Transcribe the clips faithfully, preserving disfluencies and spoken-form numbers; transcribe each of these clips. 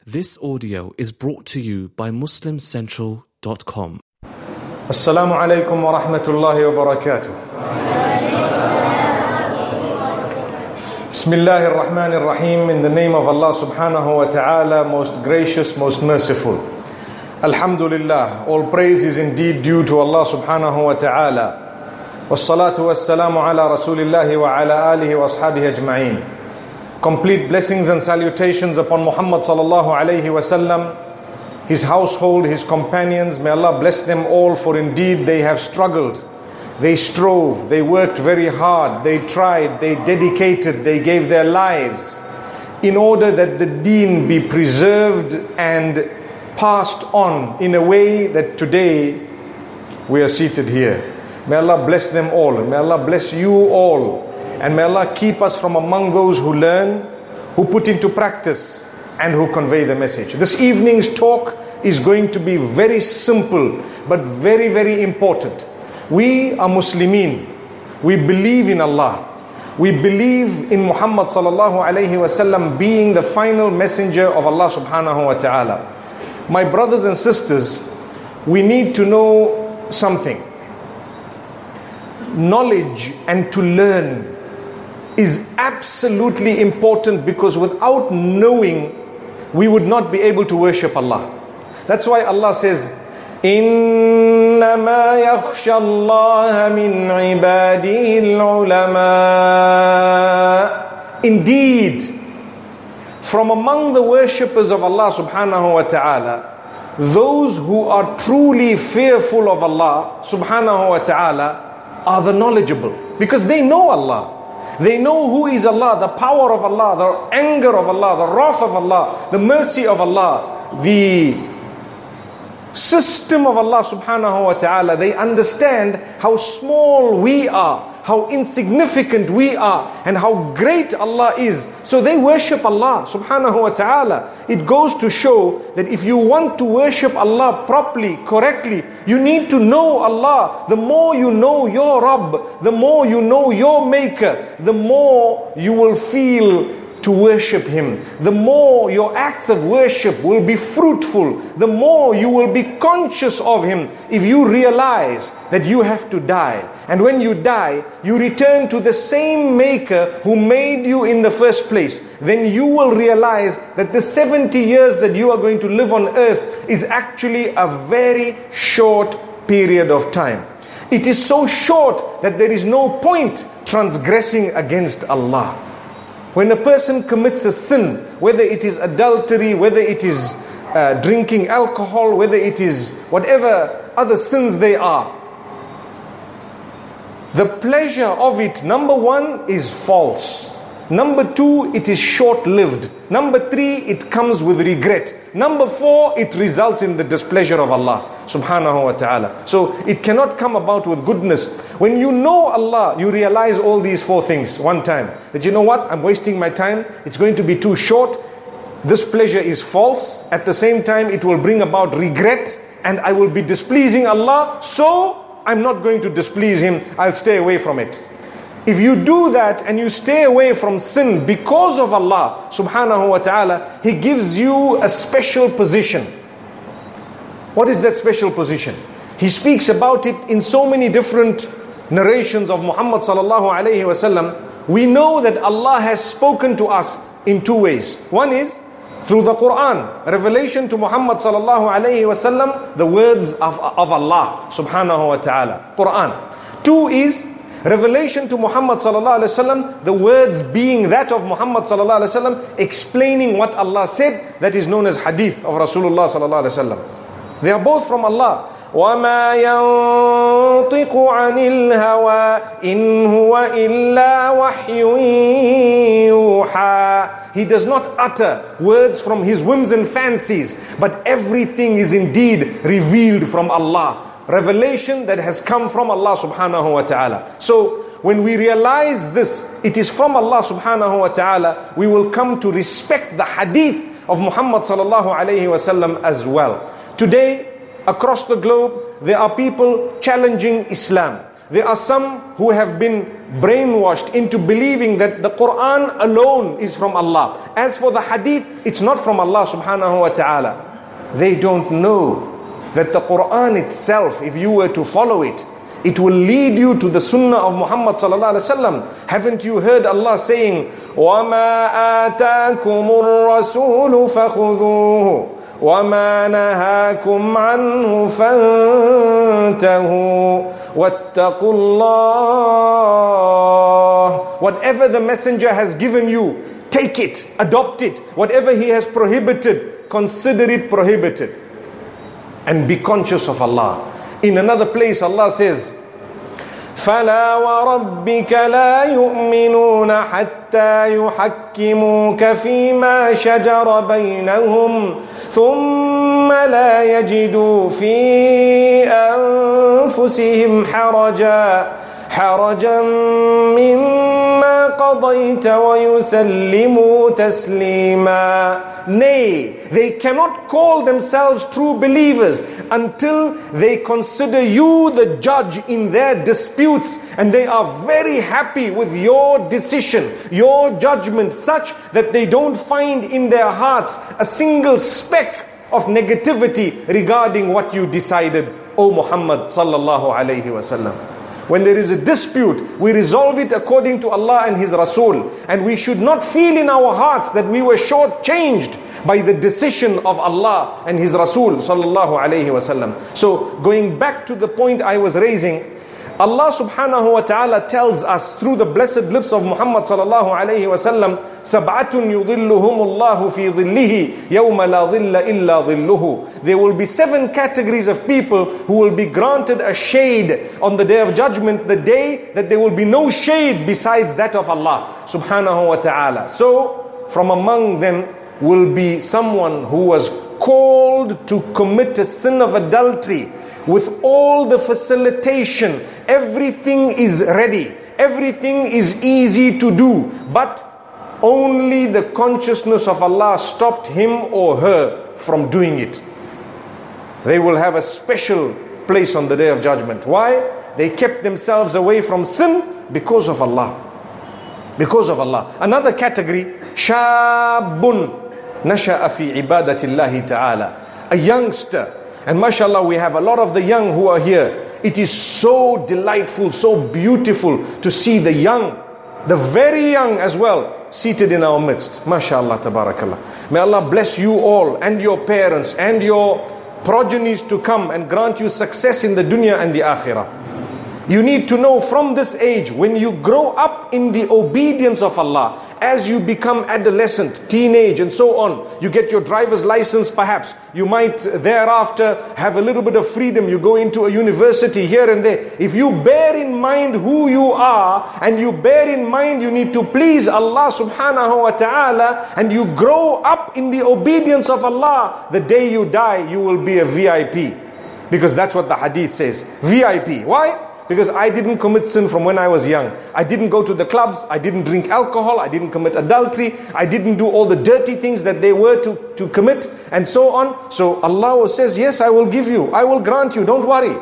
This audio is brought to you by Muslim Central dot com. Assalamu alaikum wa rahmatullahi wa barakatuh. Bismillahir Rahmanir Rahim. In the name of Allah subhanahu wa ta'ala, most gracious, most merciful. Alhamdulillah, all praise is indeed due to Allah subhanahu wa ta'ala. Wassalatu wassalamu ala rasulillahi wa ala alihi wa ashabihi ajma'een. Complete blessings and salutations upon Muhammad sallallahu alayhi wasallam, his household, his companions. May Allah bless them all, for indeed they have struggled, they strove, they worked very hard, they tried, they dedicated, they gave their lives in order that the deen be preserved and passed on in a way that today we are seated here. May Allah bless them all, and may Allah bless you all. And may Allah keep us from among those who learn, who put into practice, and who convey the message. This evening's talk is going to be very simple, but very, very important. We are Muslimin. We believe in Allah. We believe in Muhammad sallallahu alayhi wasallam being the final messenger of Allah subhanahu wa ta'ala. My brothers and sisters, we need to know something. Knowledge and to learn is absolutely important, because without knowing, we would not be able to worship Allah. That's why Allah says, إِنَّمَا يَخْشَى اللَّهَ مِنْ عِبَادِهِ الْعُلَمَاءِ. Indeed, from among the worshippers of Allah subhanahu wa ta'ala, those who are truly fearful of Allah subhanahu wa ta'ala are the knowledgeable, because they know Allah. They know who is Allah, the power of Allah, the anger of Allah, the wrath of Allah, the mercy of Allah, the system of Allah subhanahu wa ta'ala. They understand how small we are, how insignificant we are, and how great Allah is. So they worship Allah subhanahu wa ta'ala. It goes to show that if you want to worship Allah properly, correctly, you need to know Allah. The more you know your Rabb, the more you know your Maker, the more you will feel to worship Him. The more your acts of worship will be fruitful, the more you will be conscious of Him. If you realize that you have to die, and when you die, you return to the same Maker who made you in the first place, then you will realize that the seventy years that you are going to live on earth is actually a very short period of time. It is so short that there is no point transgressing against Allah. When a person commits a sin, whether it is adultery, whether it is uh, drinking alcohol, whether it is whatever other sins they are, the pleasure of it, number one, is false. Number two, it is short-lived. Number three, it comes with regret. Number four, it results in the displeasure of Allah subhanahu wa ta'ala. So it cannot come about with goodness. When you know Allah, you realize all these four things one time. That you know what, I'm wasting my time. It's going to be too short. This pleasure is false. At the same time, it will bring about regret, and I will be displeasing Allah. So I'm not going to displease Him. I'll stay away from it. If you do that and you stay away from sin because of Allah subhanahu wa ta'ala, He gives you a special position. What is that special position? He speaks about it in so many different narrations of Muhammad sallallahu alayhi wasallam. We know that Allah has spoken to us in two ways. One is through the Quran, revelation to Muhammad sallallahu alayhi wasallam, the words of, of Allah subhanahu wa ta'ala, Quran. Two is revelation to Muhammad sallallahu alaihi wasallam, the words being that of Muhammad sallallahu alaihi wasallam, explaining what Allah said, that is known as hadith of Rasulullah sallallahu alaihi wasallam. They are both from Allah. وَمَا يَنطِقُ عَنِ الْهَوَىٰ إِنْ هُوَ إِلَّا وَحْيٌ يُوحَىٰ. He does not utter words from his whims and fancies, but everything is indeed revealed from Allah. Revelation that has come from Allah subhanahu wa ta'ala. So when we realize this, it is from Allah subhanahu wa ta'ala, we will come to respect the hadith of Muhammad sallallahu alayhi wa sallam as well. Today, across the globe, there are people challenging Islam. There are some who have been brainwashed into believing that the Quran alone is from Allah. As for the hadith, it's not from Allah subhanahu wa ta'ala. They don't know that the Quran itself, if you were to follow it, it will lead you to the sunnah of Muhammad sallallahu alaihi wasallam. Haven't you heard Allah saying, وَمَا آتَاكُمُ الرَّسُولُ فَخُذُوهُ وَمَا نَهَاكُمْ عَنْهُ فَانْتَهُوا وَاتَّقُوا اللَّهَ. Whatever the messenger has given you, take it, adopt it. Whatever he has prohibited, consider it prohibited. And be conscious of Allah. In another place Allah says, فَلَا وَرَبِّكَ لَا يُؤْمِنُونَ حَتَّى يُحَكِّمُوكَ فِي مَا شَجَرَ بَيْنَهُمْ ثُمَّ لَا يَجِدُوا فِي أَنفُسِهِمْ حَرَجًا حَرَجًا مِّمَّا قَضَيْتَ وَيُسَلِّمُوا تَسْلِيمًا. Nay, they cannot call themselves true believers until they consider you the judge in their disputes, and they are very happy with your decision, your judgment, such that they don't find in their hearts a single speck of negativity regarding what you decided, O Muhammad sallallahu alayhi wasallam. When there is a dispute, we resolve it according to Allah and His Rasul. And we should not feel in our hearts that we were shortchanged by the decision of Allah and His Rasul sallallahu alayhi wasallam. So going back to the point I was raising, Allah subhanahu wa ta'ala tells us through the blessed lips of Muhammad sallallahu alayhi wasallam, سَبْعَةٌ يُظِلُّهُمُ اللَّهُ فِي ظِلِّهِ يَوْمَ لَا ظِلَّ إِلَّا ظِلُّهُ. There will be seven categories of people who will be granted a shade on the day of judgment, the day that there will be no shade besides that of Allah subhanahu wa ta'ala. So from among them will be someone who was called to commit a sin of adultery with all the facilitation. Everything is ready, everything is easy to do, but only the consciousness of Allah stopped him or her from doing it. They will have a special place on the day of judgment. Why? They kept themselves away from sin because of Allah. Because of Allah. Another category, shabun nasha'a fi ibadatillahi ta'ala. A youngster. And mashallah, we have a lot of the young who are here. It is so delightful, so beautiful to see the young, the very young as well, seated in our midst. Mashallah, tabarakallah. May Allah bless you all and your parents and your progenies to come and grant you success in the dunya and the akhirah. You need to know from this age, when you grow up in the obedience of Allah, as you become adolescent, teenage and so on, you get your driver's license perhaps, you might thereafter have a little bit of freedom, you go into a university here and there. If you bear in mind who you are, and you bear in mind you need to please Allah subhanahu wa ta'ala, and you grow up in the obedience of Allah, the day you die, you will be a V I P. Because that's what the hadith says, V I P. Why? Because I didn't commit sin from when I was young. I didn't go to the clubs, I didn't drink alcohol, I didn't commit adultery, I didn't do all the dirty things that they were to, to commit, and so on. So Allah says, yes, I will give you, I will grant you, don't worry.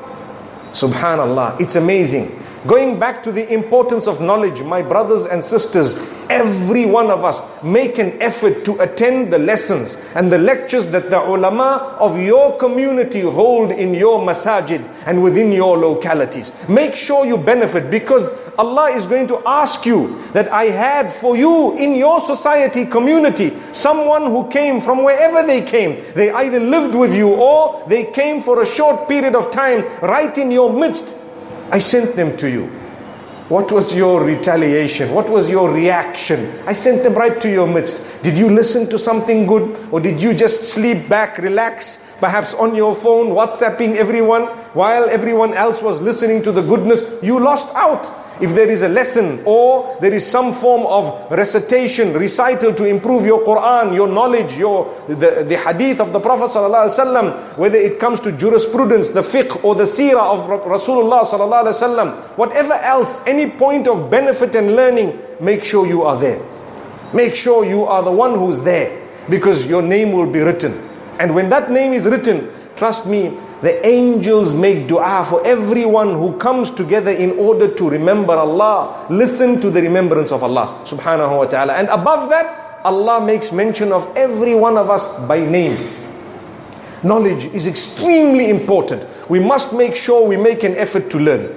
Subhanallah, it's amazing. Going back to the importance of knowledge, my brothers and sisters, every one of us make an effort to attend the lessons and the lectures that the ulama of your community hold in your masajid and within your localities. Make sure you benefit, because Allah is going to ask you that I had for you in your society, community, someone who came from wherever they came. They either lived with you or they came for a short period of time right in your midst. I sent them to you. What was your retaliation? What was your reaction? I sent them right to your midst. Did you listen to something good, or did you just sleep back, relax, perhaps on your phone, WhatsApping everyone while everyone else was listening to the goodness? You lost out. If there is a lesson or there is some form of recitation, recital to improve your Quran, your knowledge, your the, the hadith of the Prophet ﷺ, whether it comes to jurisprudence, the fiqh or the seerah of Rasulullah ﷺ, whatever else, any point of benefit and learning, make sure you are there. Make sure you are the one who's there, because your name will be written. And when that name is written, trust me, the angels make dua for everyone who comes together in order to remember Allah. Listen to the remembrance of Allah subhanahu wa ta'ala. And above that, Allah makes mention of every one of us by name. Knowledge is extremely important. We must make sure we make an effort to learn.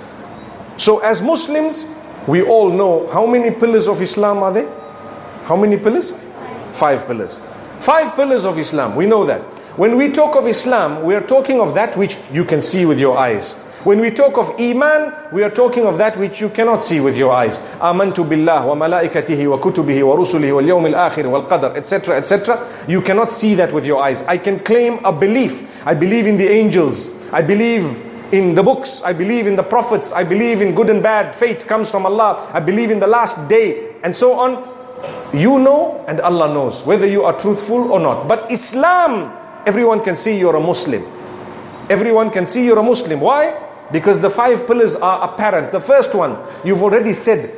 So as Muslims, we all know how many pillars of Islam are there? How many pillars? Five pillars. Five pillars of Islam, we know that. When we talk of Islam, we are talking of that which you can see with your eyes. When we talk of Iman, we are talking of that which you cannot see with your eyes. Amantu billah wa malaikatihi wa kutubihi wa rusulihi wal yawmil akhir wal qadar, et cetera, et cetera. You cannot see that with your eyes. I can claim a belief. I believe in the angels. I believe in the books. I believe in the prophets. I believe in good and bad. Fate comes from Allah. I believe in the last day, and so on. You know and Allah knows whether you are truthful or not. But Islam, everyone can see you're a Muslim. Everyone can see you're a Muslim. Why? Because the five pillars are apparent. The first one, you've already said,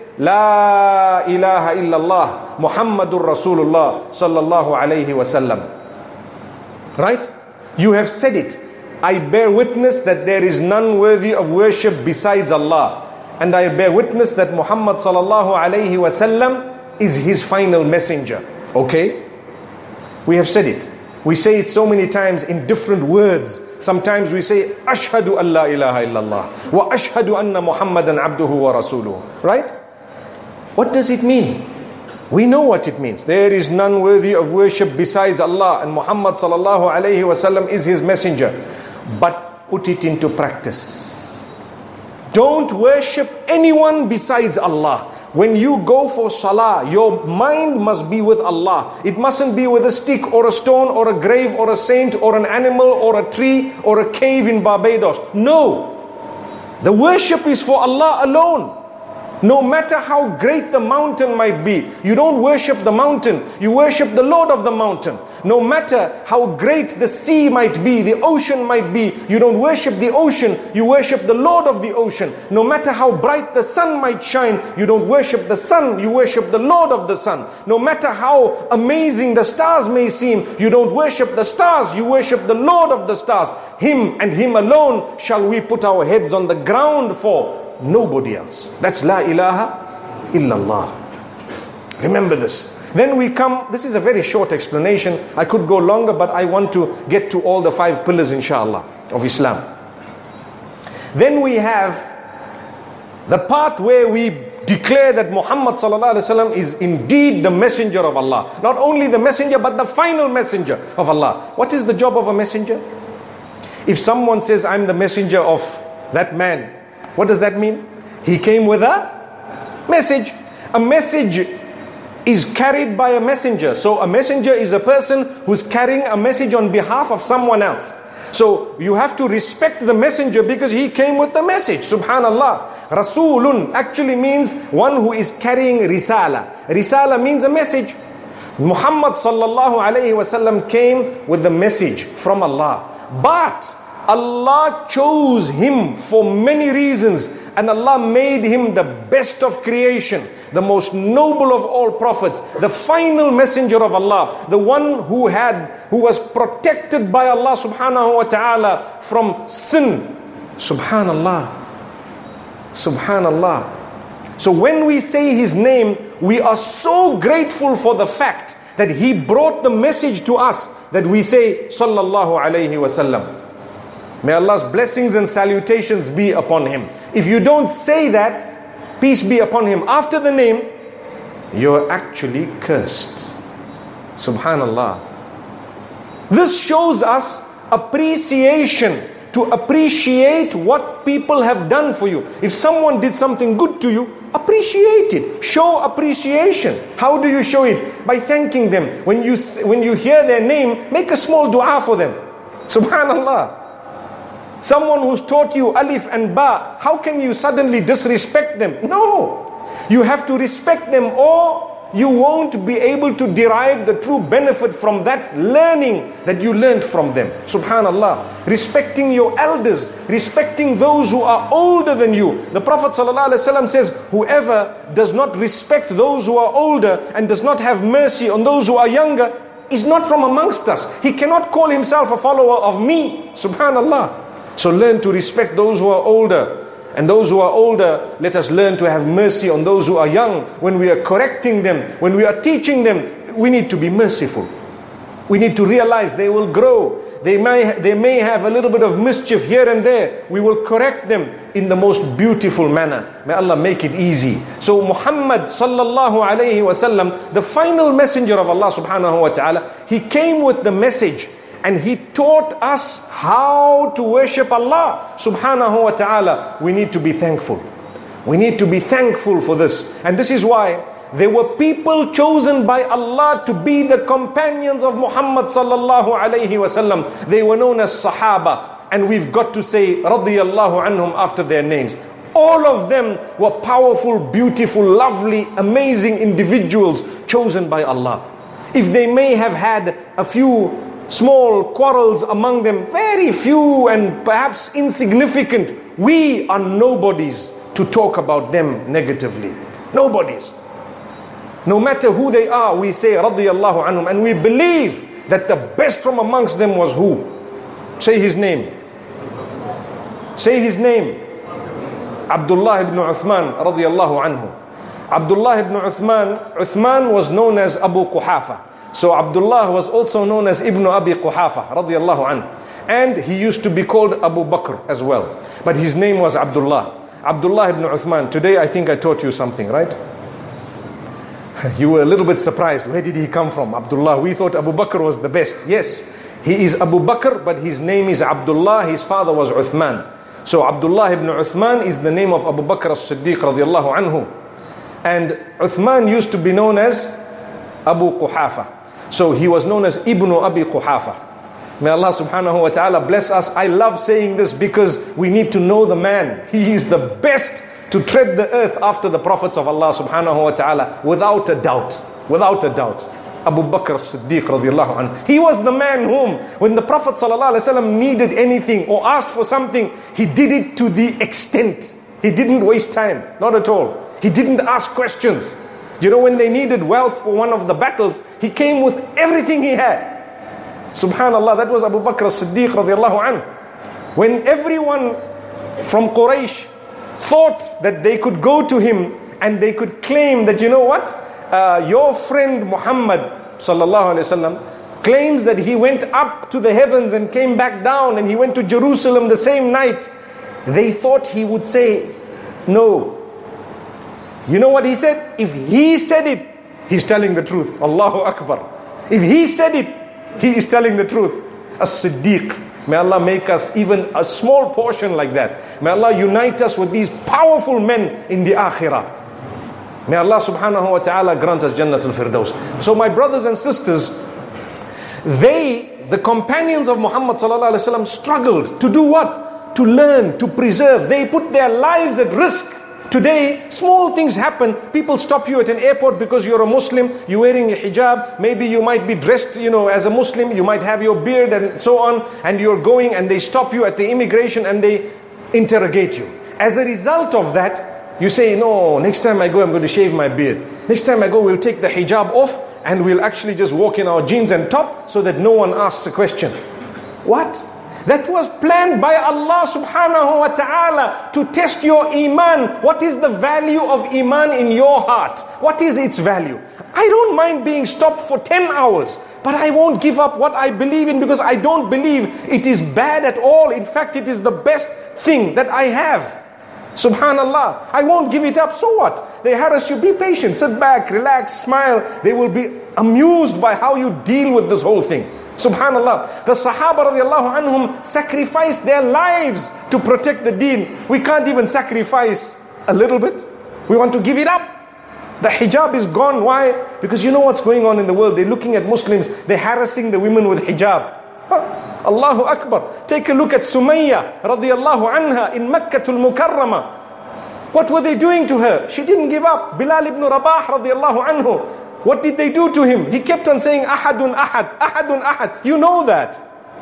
La ilaha illallah Muhammadur Rasulullah sallallahu alayhi wasallam. Right? You have said it. I bear witness that there is none worthy of worship besides Allah. And I bear witness that Muhammad sallallahu alayhi wasallam is his final messenger. Okay? We have said it. We say it so many times in different words. Sometimes we say, Ashhadu an la ilaha illallah wa ashhadu anna Muhammadan abduhu wa rasuluhu. Right? What does it mean? We know what it means. There is none worthy of worship besides Allah, and Muhammad sallallahu alayhi wasallam is his messenger. But put it into practice. Don't worship anyone besides Allah. When you go for salah, your mind must be with Allah. It mustn't be with a stick or a stone or a grave or a saint or an animal or a tree or a cave in Barbados. No. The worship is for Allah alone. No matter how great the mountain might be, you don't worship the mountain, you worship the Lord of the mountain. No matter how great the sea might be, the ocean might be, you don't worship the ocean, you worship the Lord of the ocean. No matter how bright the sun might shine, you don't worship the sun, you worship the Lord of the sun. No matter how amazing the stars may seem, you don't worship the stars, you worship the Lord of the stars. Him and Him alone shall we put our heads on the ground for. Nobody else. That's La ilaha illallah. Remember this. Then we come, this is a very short explanation. I could go longer, but I want to get to all the five pillars, inshallah, of Islam. Then we have the part where we declare that Muhammad sallallahu alaihi wasallam is indeed the messenger of Allah. Not only the messenger, but the final messenger of Allah. What is the job of a messenger? If someone says, I'm the messenger of that man, what does that mean? He came with a message. A message is carried by a messenger. So a messenger is a person who's carrying a message on behalf of someone else. So you have to respect the messenger because he came with the message. Subhanallah. Rasulun actually means one who is carrying risala. Risala means a message. Muhammad sallallahu alayhi wasallam came with the message from Allah. But Allah chose him for many reasons, and Allah made him the best of creation, the most noble of all prophets, the final messenger of Allah, the one who had who was protected by Allah subhanahu wa ta'ala from sin. Subhanallah. Subhanallah. So when we say his name, we are so grateful for the fact that he brought the message to us, that we say sallallahu alayhi wa sallam. May Allah's blessings and salutations be upon him. If you don't say that, peace be upon him, after the name, you're actually cursed. Subhanallah. This shows us appreciation, to appreciate what people have done for you. If someone did something good to you, appreciate it. Show appreciation. How do you show it? By thanking them. When you, when you hear their name, make a small dua for them. Subhanallah. Someone who's taught you alif and ba, how can you suddenly disrespect them? No. You have to respect them, or you won't be able to derive the true benefit from that learning that you learned from them. Subhanallah. Respecting your elders, respecting those who are older than you. The Prophet ﷺ says, whoever does not respect those who are older and does not have mercy on those who are younger, is not from amongst us. He cannot call himself a follower of me. Subhanallah. So learn to respect those who are older. And those who are older, let us learn to have mercy on those who are young. When we are correcting them, when we are teaching them, we need to be merciful. We need to realize they will grow. They may, they may have a little bit of mischief here and there. We will correct them in the most beautiful manner. May Allah make it easy. So Muhammad sallallahu alayhi wa sallam, the final messenger of Allah subhanahu wa ta'ala, he came with the message. And he taught us how to worship Allah subhanahu wa ta'ala. We need to be thankful. We need to be thankful for this. And this is why there were people chosen by Allah to be the companions of Muhammad sallallahu alayhi wa sallam. They were known as Sahaba. And we've got to say radiyallahu anhum after their names. All of them were powerful, beautiful, lovely, amazing individuals chosen by Allah. If they may have had a few small quarrels among them, very few and perhaps insignificant, we are nobodies to talk about them negatively. Nobodies. No matter who they are, we say radiyallahu anhum, and we believe that the best from amongst them was who? Say his name. Say his name. Abdullah ibn Uthman radiyallahu anhu. Abdullah ibn Uthman, Uthman was known as Abu Quhafa. So Abdullah was also known as Ibn Abi Quhafa radiyallahu anhu. And he used to be called Abu Bakr as well. But his name was Abdullah. Abdullah ibn Uthman. Today I think I taught you something, right? You were a little bit surprised. Where did he come from? Abdullah. We thought Abu Bakr was the best. Yes, he is Abu Bakr, but his name is Abdullah. His father was Uthman. So Abdullah ibn Uthman is the name of Abu Bakr as-Siddiq radiyallahu anhu. And Uthman used to be known as Abu Quhafa. So he was known as Ibn Abi Quhafa. May Allah subhanahu wa ta'ala bless us. I love saying this because we need to know the man. He is the best to tread the earth after the prophets of Allah subhanahu wa ta'ala, without a doubt. Without a doubt. Abu Bakr as-Siddiq radiyallahu anhu. He was the man whom, when the Prophet sallallahu alaihi wasallam needed anything or asked for something, he did it to the extent. He didn't waste time. Not at all. He didn't ask questions. You know, when they needed wealth for one of the battles, he came with everything he had. Subhanallah, that was Abu Bakr as-Siddiq radiyallahu anhu. When everyone from Quraysh thought that they could go to him and they could claim that, you know what, uh, your friend Muhammad sallallahu alaihi wasallam claims that he went up to the heavens and came back down, and he went to Jerusalem the same night. They thought he would say, no. You know what he said? If he said it, he's telling the truth. Allahu Akbar. If he said it, he is telling the truth. As-Siddiq. May Allah make us even a small portion like that. May Allah unite us with these powerful men in the akhirah. May Allah subhanahu wa ta'ala grant us Jannatul Firdaus. So my brothers and sisters, they, the companions of Muhammad sallallahu alaihi wasallam, struggled to do what? To learn, to preserve. They put their lives at risk. Today, small things happen. People stop you at an airport because you're a Muslim, you're wearing a hijab, maybe you might be dressed, you know, as a Muslim, you might have your beard and so on, and you're going and they stop you at the immigration and they interrogate you. As a result of that, you say, no, next time I go, I'm going to shave my beard. Next time I go, we'll take the hijab off and we'll actually just walk in our jeans and top so that no one asks a question. What? That was planned by Allah subhanahu wa ta'ala to test your iman. What is the value of iman in your heart? What is its value? I don't mind being stopped for ten hours, but I won't give up what I believe in because I don't believe it is bad at all. In fact, it is the best thing that I have. Subhanallah. I won't give it up. So what? They harass you. Be patient. Sit back, relax, smile. They will be amused by how you deal with this whole thing. Subhanallah. The Sahaba radiallahu anhum sacrificed their lives to protect the deen. We can't even sacrifice a little bit. We want to give it up. The hijab is gone. Why? Because you know what's going on in the world. They're looking at Muslims. They're harassing the women with hijab. Huh? Allahu Akbar. Take a look at Sumayya radiallahu anha in Makkatul Mukarramah. What were they doing to her? She didn't give up. Bilal ibn Rabah radiallahu anhu. What did they do to him? He kept on saying, Ahadun Ahad, Ahadun Ahad. You know that.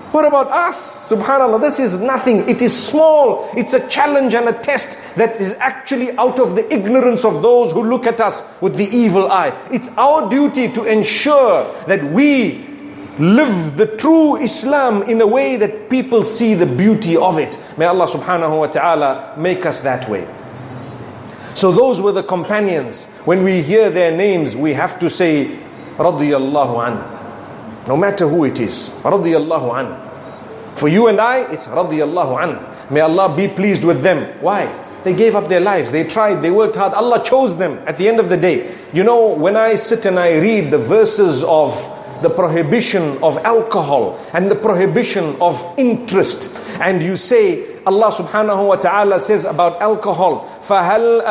What about us? Subhanallah, this is nothing. It is small. It's a challenge and a test that is actually out of the ignorance of those who look at us with the evil eye. It's our duty to ensure that we live the true Islam in a way that people see the beauty of it. May Allah subhanahu wa ta'ala make us that way. So those were the companions. When we hear their names, we have to say, radiyallahu an. No matter who it is, radiyallahu an. For you and I, it's radiyallahu an. May Allah be pleased with them. Why? They gave up their lives. They tried. They worked hard. Allah chose them at the end of the day. You know, when I sit and I read the verses of the prohibition of alcohol and the prohibition of interest, and you say, Allah subhanahu wa ta'ala says about alcohol, فَهَلْ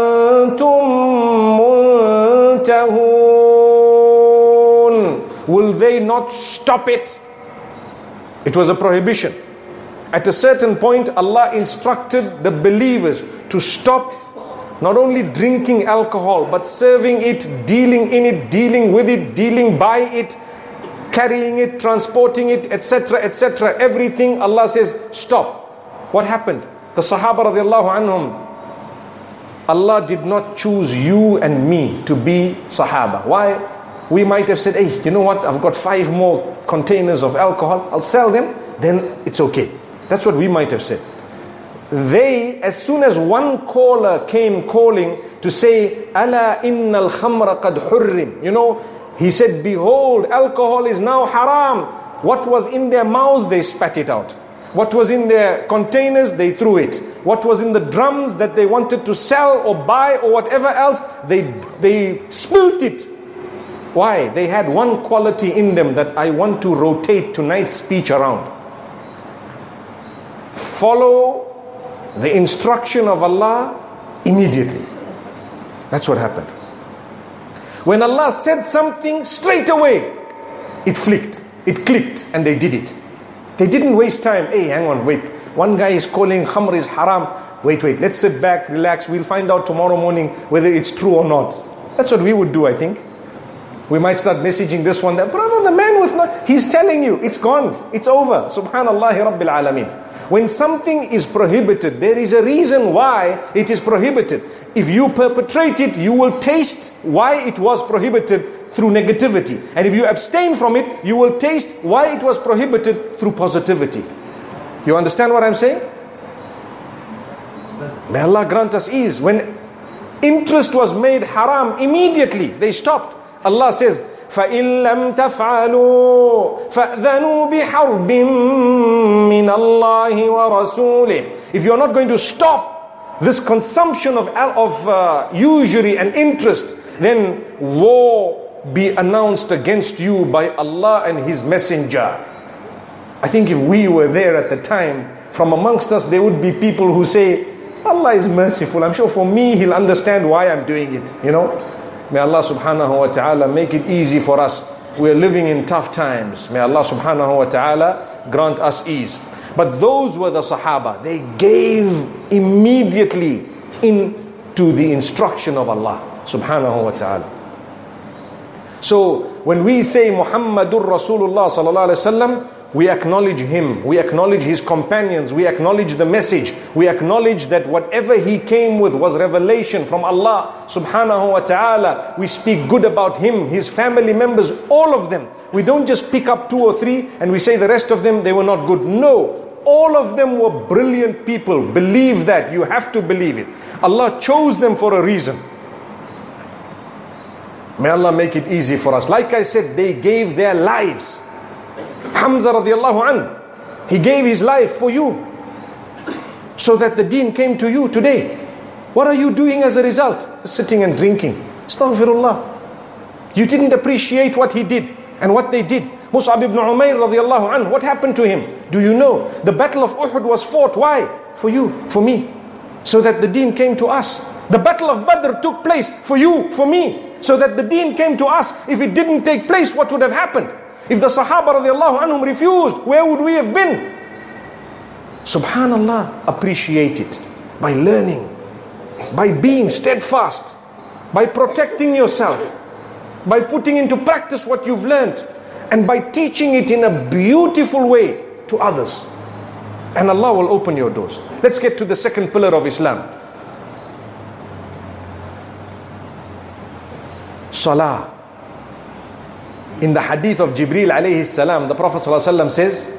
أَنْتُمْ مُنْتَهُونَ? Will they not stop it? It was a prohibition. At a certain point, Allah instructed the believers to stop not only drinking alcohol, but serving it, dealing in it, dealing with it, dealing by it, carrying it, transporting it, et cetera, et cetera. Everything, Allah says, stop. What happened? The Sahaba radiallahu anhum, Allah did not choose you and me to be Sahaba. Why? We might have said, hey, you know what? I've got five more containers of alcohol. I'll sell them. Then it's okay. That's what we might have said. They, as soon as one caller came calling to say, Ala innal khamra qad hurrim. You know, he said, behold, alcohol is now haram. What was in their mouths, they spat it out. What was in their containers, they threw it. What was in the drums that they wanted to sell or buy or whatever else, they, they spilt it. Why? They had one quality in them that I want to rotate tonight's speech around. Follow the instruction of Allah immediately. That's what happened. When Allah said something, straight away, it flicked, it clicked, and they did it. They didn't waste time. Hey, hang on, wait. One guy is calling khamr is haram. Wait, wait, let's sit back, relax. We'll find out tomorrow morning whether it's true or not. That's what we would do, I think. We might start messaging this one, that brother, the man with no, he's telling you, it's gone, it's over. Subhanallah Rabbil Alameen. When something is prohibited, there is a reason why it is prohibited. If you perpetrate it, you will taste why it was prohibited through negativity. And if you abstain from it, you will taste why it was prohibited through positivity. You understand what I'm saying? May Allah grant us ease. When interest was made haram, immediately they stopped. Allah says, فَإِن لَمْ تَفْعَلُوا فَأْذَنُوا بِحَرْبٍ مِّنَ اللَّهِ وَرَسُولِهِ. If you're not going to stop this consumption of, of uh, usury and interest, then war be announced against you by Allah and His Messenger. I think if we were there at the time, from amongst us there would be people who say, Allah is merciful. I'm sure for me He'll understand why I'm doing it, you know. May Allah subhanahu wa ta'ala make it easy for us. We are living in tough times. May Allah subhanahu wa ta'ala grant us ease. But those were the Sahaba. They gave immediately into the instruction of Allah subhanahu wa ta'ala. So when we say Muhammadur Rasulullah sallallahu alaihi wasallam, we acknowledge him, we acknowledge his companions, we acknowledge the message, we acknowledge that whatever he came with was revelation from Allah subhanahu wa ta'ala. We speak good about him, his family members, all of them. We don't just pick up two or three and we say the rest of them, they were not good. No, all of them were brilliant people. Believe that, you have to believe it. Allah chose them for a reason. May Allah make it easy for us. Like I said, they gave their lives. Hamza radiallahu an, he gave his life for you so that the deen came to you today. What are you doing as a result? Sitting and drinking. Astaghfirullah. You didn't appreciate what he did and what they did. Mus'ab ibn Umayr radiallahu an, what happened to him? Do you know? The battle of Uhud was fought. Why? For you, for me. So that the deen came to us. The battle of Badr took place for you, for me. So that the deen came to us. If it didn't take place, what would have happened? If the Sahaba radiallahu anhum refused, where would we have been? Subhanallah, appreciate it by learning, by being steadfast, by protecting yourself, by putting into practice what you've learned, and by teaching it in a beautiful way to others. And Allah will open your doors. Let's get to the second pillar of Islam. Salah. In the hadith of Jibreel alayhi salam, the Prophet sallallahu alaihi wasallam says,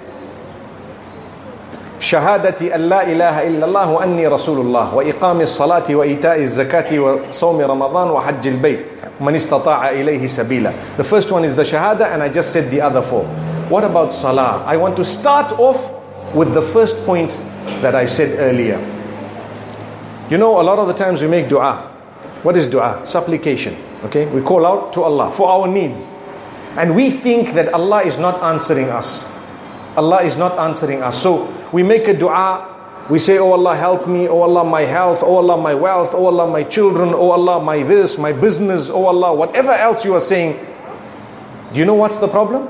Shahadati an la ilaha illallah wa anni rasulullah wa iqami salati wa ita'i zakati wa sawmi ramadan wa hajjil bayt man istata'a ilayhi sabila. The first one is the shahada, and I just said the other four. What about salah? I want to start off with the first point that I said earlier. You know, a lot of the times we make dua. What is dua? Supplication. Okay, we call out to Allah for our needs. And we think that Allah is not answering us. Allah is not answering us. So we make a dua. We say, oh Allah, help me. Oh Allah, my health. Oh Allah, my wealth. Oh Allah, my children. Oh Allah, my this, my business. Oh Allah, whatever else you are saying. Do you know what's the problem?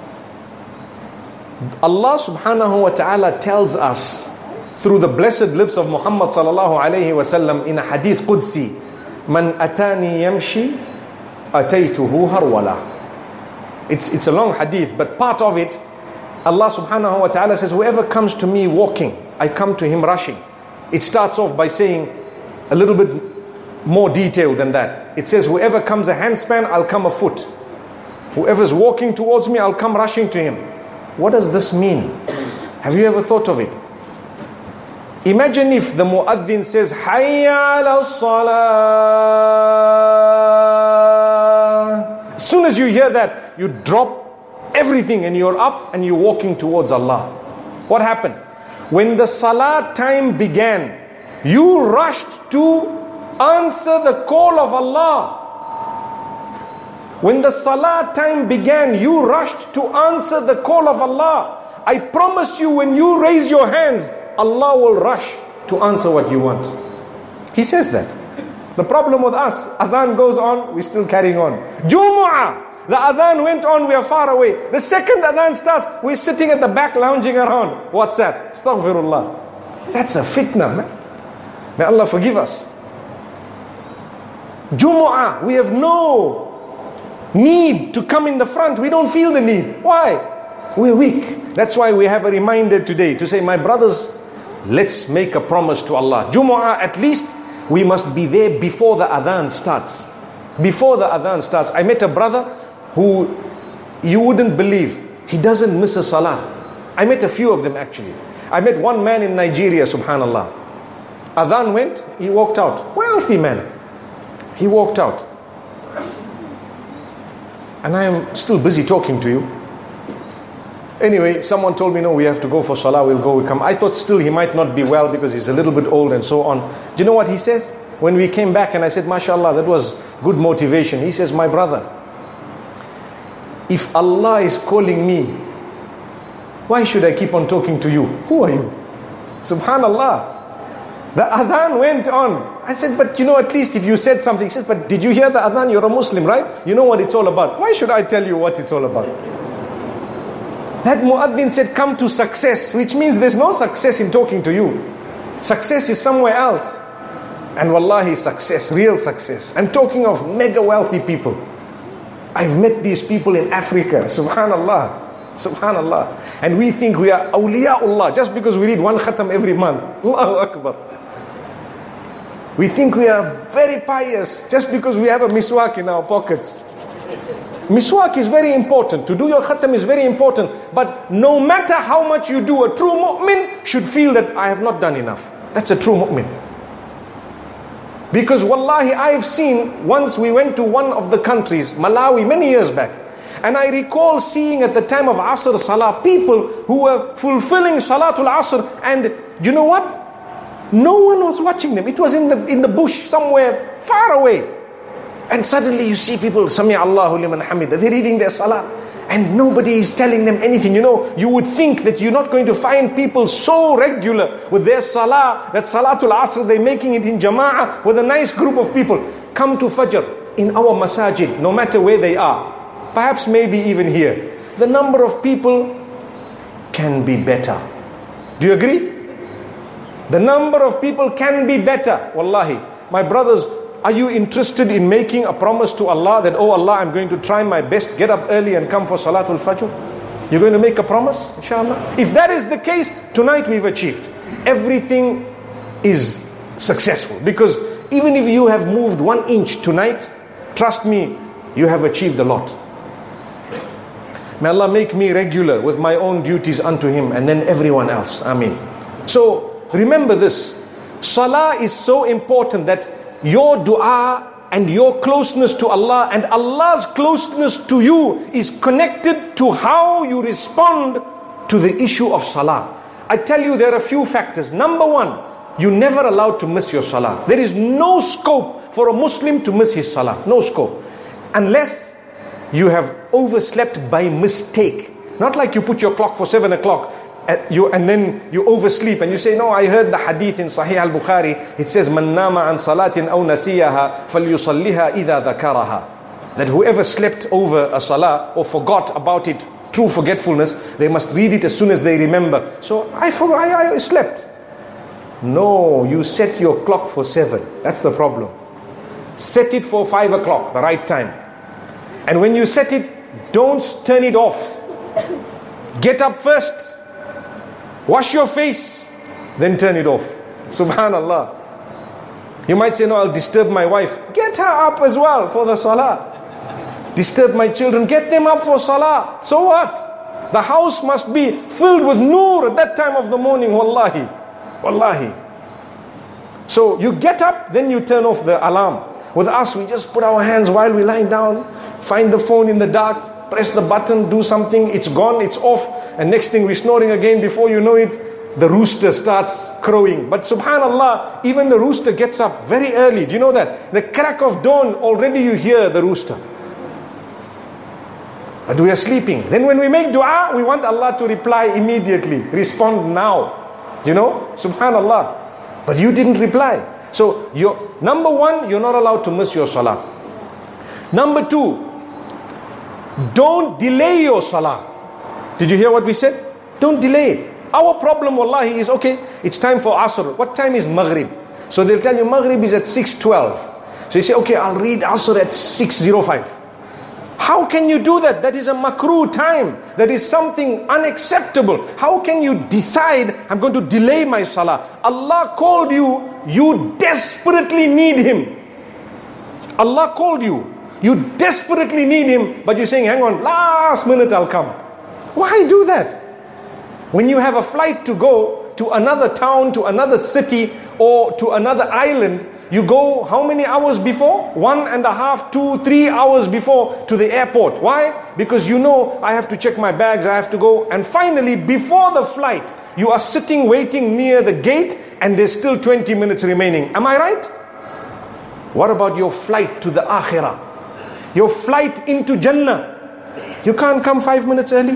Allah subhanahu wa ta'ala tells us through the blessed lips of Muhammad sallallahu alayhi wa sallam in a hadith Qudsi, Man atani yamshi ataytuhu harwala. It's, it's a long hadith, but part of it, Allah subhanahu wa ta'ala says, whoever comes to me walking, I come to him rushing. It starts off by saying a little bit more detail than that. It says, whoever comes a handspan, I'll come a foot. Whoever's walking towards me, I'll come rushing to him. What does this mean? Have you ever thought of it? Imagine if the muaddin says, Hayya ala salah. As soon as you hear that, you drop everything and you're up and you're walking towards Allah. What happened? When the salah time began, you rushed to answer the call of Allah. When the salah time began, you rushed to answer the call of Allah. I promise you, when you raise your hands, Allah will rush to answer what you want. He says that. The problem with us, adhan goes on, we're still carrying on. Jumu'ah, the adhan went on, we are far away. The second adhan starts, we're sitting at the back lounging around. What's that? Astaghfirullah. That's a fitna, man. May Allah forgive us. Jumu'ah, we have no need to come in the front. We don't feel the need. Why? We're weak. That's why we have a reminder today to say, my brothers, let's make a promise to Allah. Jumu'ah, at least we must be there before the adhan starts. Before the adhan starts. I met a brother who you wouldn't believe, he doesn't miss a salah. I met a few of them actually. I met one man in Nigeria, subhanallah. Adhan went, he walked out. Wealthy man. He walked out. And I am still busy talking to you. Anyway, someone told me, no, we have to go for salah, we'll go, we come. I thought still he might not be well because he's a little bit old and so on. Do you know what he says? When we came back and I said, mashallah, that was good motivation. He says, my brother, if Allah is calling me, why should I keep on talking to you? Who are you? Subhanallah. The adhan went on. I said, but you know, at least if you said something. He said, but did you hear the adhan? You're a Muslim, right? You know what it's all about. Why should I tell you what it's all about? That muaddin said, come to success, which means there's no success in talking to you. Success is somewhere else. And wallahi, success, real success. I'm talking of mega wealthy people. I've met these people in Africa. Subhanallah. Subhanallah. And we think we are awliyaullah just because we read one khatam every month. Allahu Akbar. We think we are very pious just because we have a miswak in our pockets. Miswak is very important. To do your khatam is very important. But no matter how much you do, a true mu'min should feel that I have not done enough. That's a true mu'min. Because wallahi, I have seen, once we went to one of the countries, Malawi, many years back. And I recall seeing at the time of Asr Salah, people who were fulfilling Salatul Asr. And you know what? No one was watching them. It was in the, in the bush somewhere far away. And suddenly you see people, Sami Allahu liman hamida, they're reading their salah. And nobody is telling them anything. You know, you would think that you're not going to find people so regular with their salah, that Salatul Asr, they're making it in jama'ah with a nice group of people. Come to Fajr in our masajid, no matter where they are. Perhaps maybe even here. The number of people can be better. Do you agree? The number of people can be better. Wallahi. My brothers, are you interested in making a promise to Allah that, oh Allah, I'm going to try my best, get up early and come for Salatul Fajr? You're going to make a promise, inshallah? If that is the case, tonight we've achieved. Everything is successful. Because even if you have moved one inch tonight, trust me, you have achieved a lot. May Allah make me regular with my own duties unto Him and then everyone else. Ameen. So remember this. Salah is so important that your dua and your closeness to Allah and Allah's closeness to you is connected to how you respond to the issue of salah. I tell you, there are a few factors. Number one, you're never allowed to miss your salah. There is no scope for a Muslim to miss his salah. No scope. Unless you have overslept by mistake. Not like you put your clock for seven o'clock at you, and then you oversleep and you say, no, I heard the hadith in Sahih al-Bukhari. It says, Man nama an salatin aw nasiyaha falyusalliha idha dhakaraha. That whoever slept over a salah or forgot about it, true forgetfulness, they must read it as soon as they remember. So I forgot, I, I slept. No, you set your clock for seven. That's the problem. Set it for five o'clock, the right time. And when you set it, don't turn it off. Get up first. Wash your face, then turn it off. Subhanallah. You might say, no, I'll disturb my wife. Get her up as well for the salah. Disturb my children, get them up for salah. So what? The house must be filled with noor at that time of the morning. Wallahi. Wallahi. So you get up, then you turn off the alarm. With us, we just put our hands while we lie down, find the phone in the dark, press the button, do something, it's gone, it's off, and next thing we're snoring again. Before you know it, the rooster starts crowing. But subhanallah, even the rooster gets up very early. Do you know that? The crack of dawn, already you hear the rooster. But we are sleeping. Then when we make dua, we want Allah to reply immediately. Respond now. You know? Subhanallah. But you didn't reply. So, you're, number one, you're not allowed to miss your salah. Number two, don't delay your salah. Did you hear what we said? Don't delay it. Our problem, wallahi, is, okay, it's time for Asr. What time is Maghrib? So they'll tell you Maghrib is at six twelve. So you say, okay, I'll read Asr at six oh five. How can you do that? That is a makruh time. That is something unacceptable. How can you decide, I'm going to delay my salah? Allah called you, you desperately need Him. Allah called you. You desperately need Him, but you're saying, hang on, last minute I'll come. Why do that? When you have a flight to go to another town, to another city, or to another island, you go how many hours before? One and a half, two, three hours before to the airport. Why? Because you know, I have to check my bags, I have to go. And finally, before the flight, you are sitting waiting near the gate and there's still twenty minutes remaining. Am I right? What about your flight to the akhirah? Your flight into Jannah. You can't come five minutes early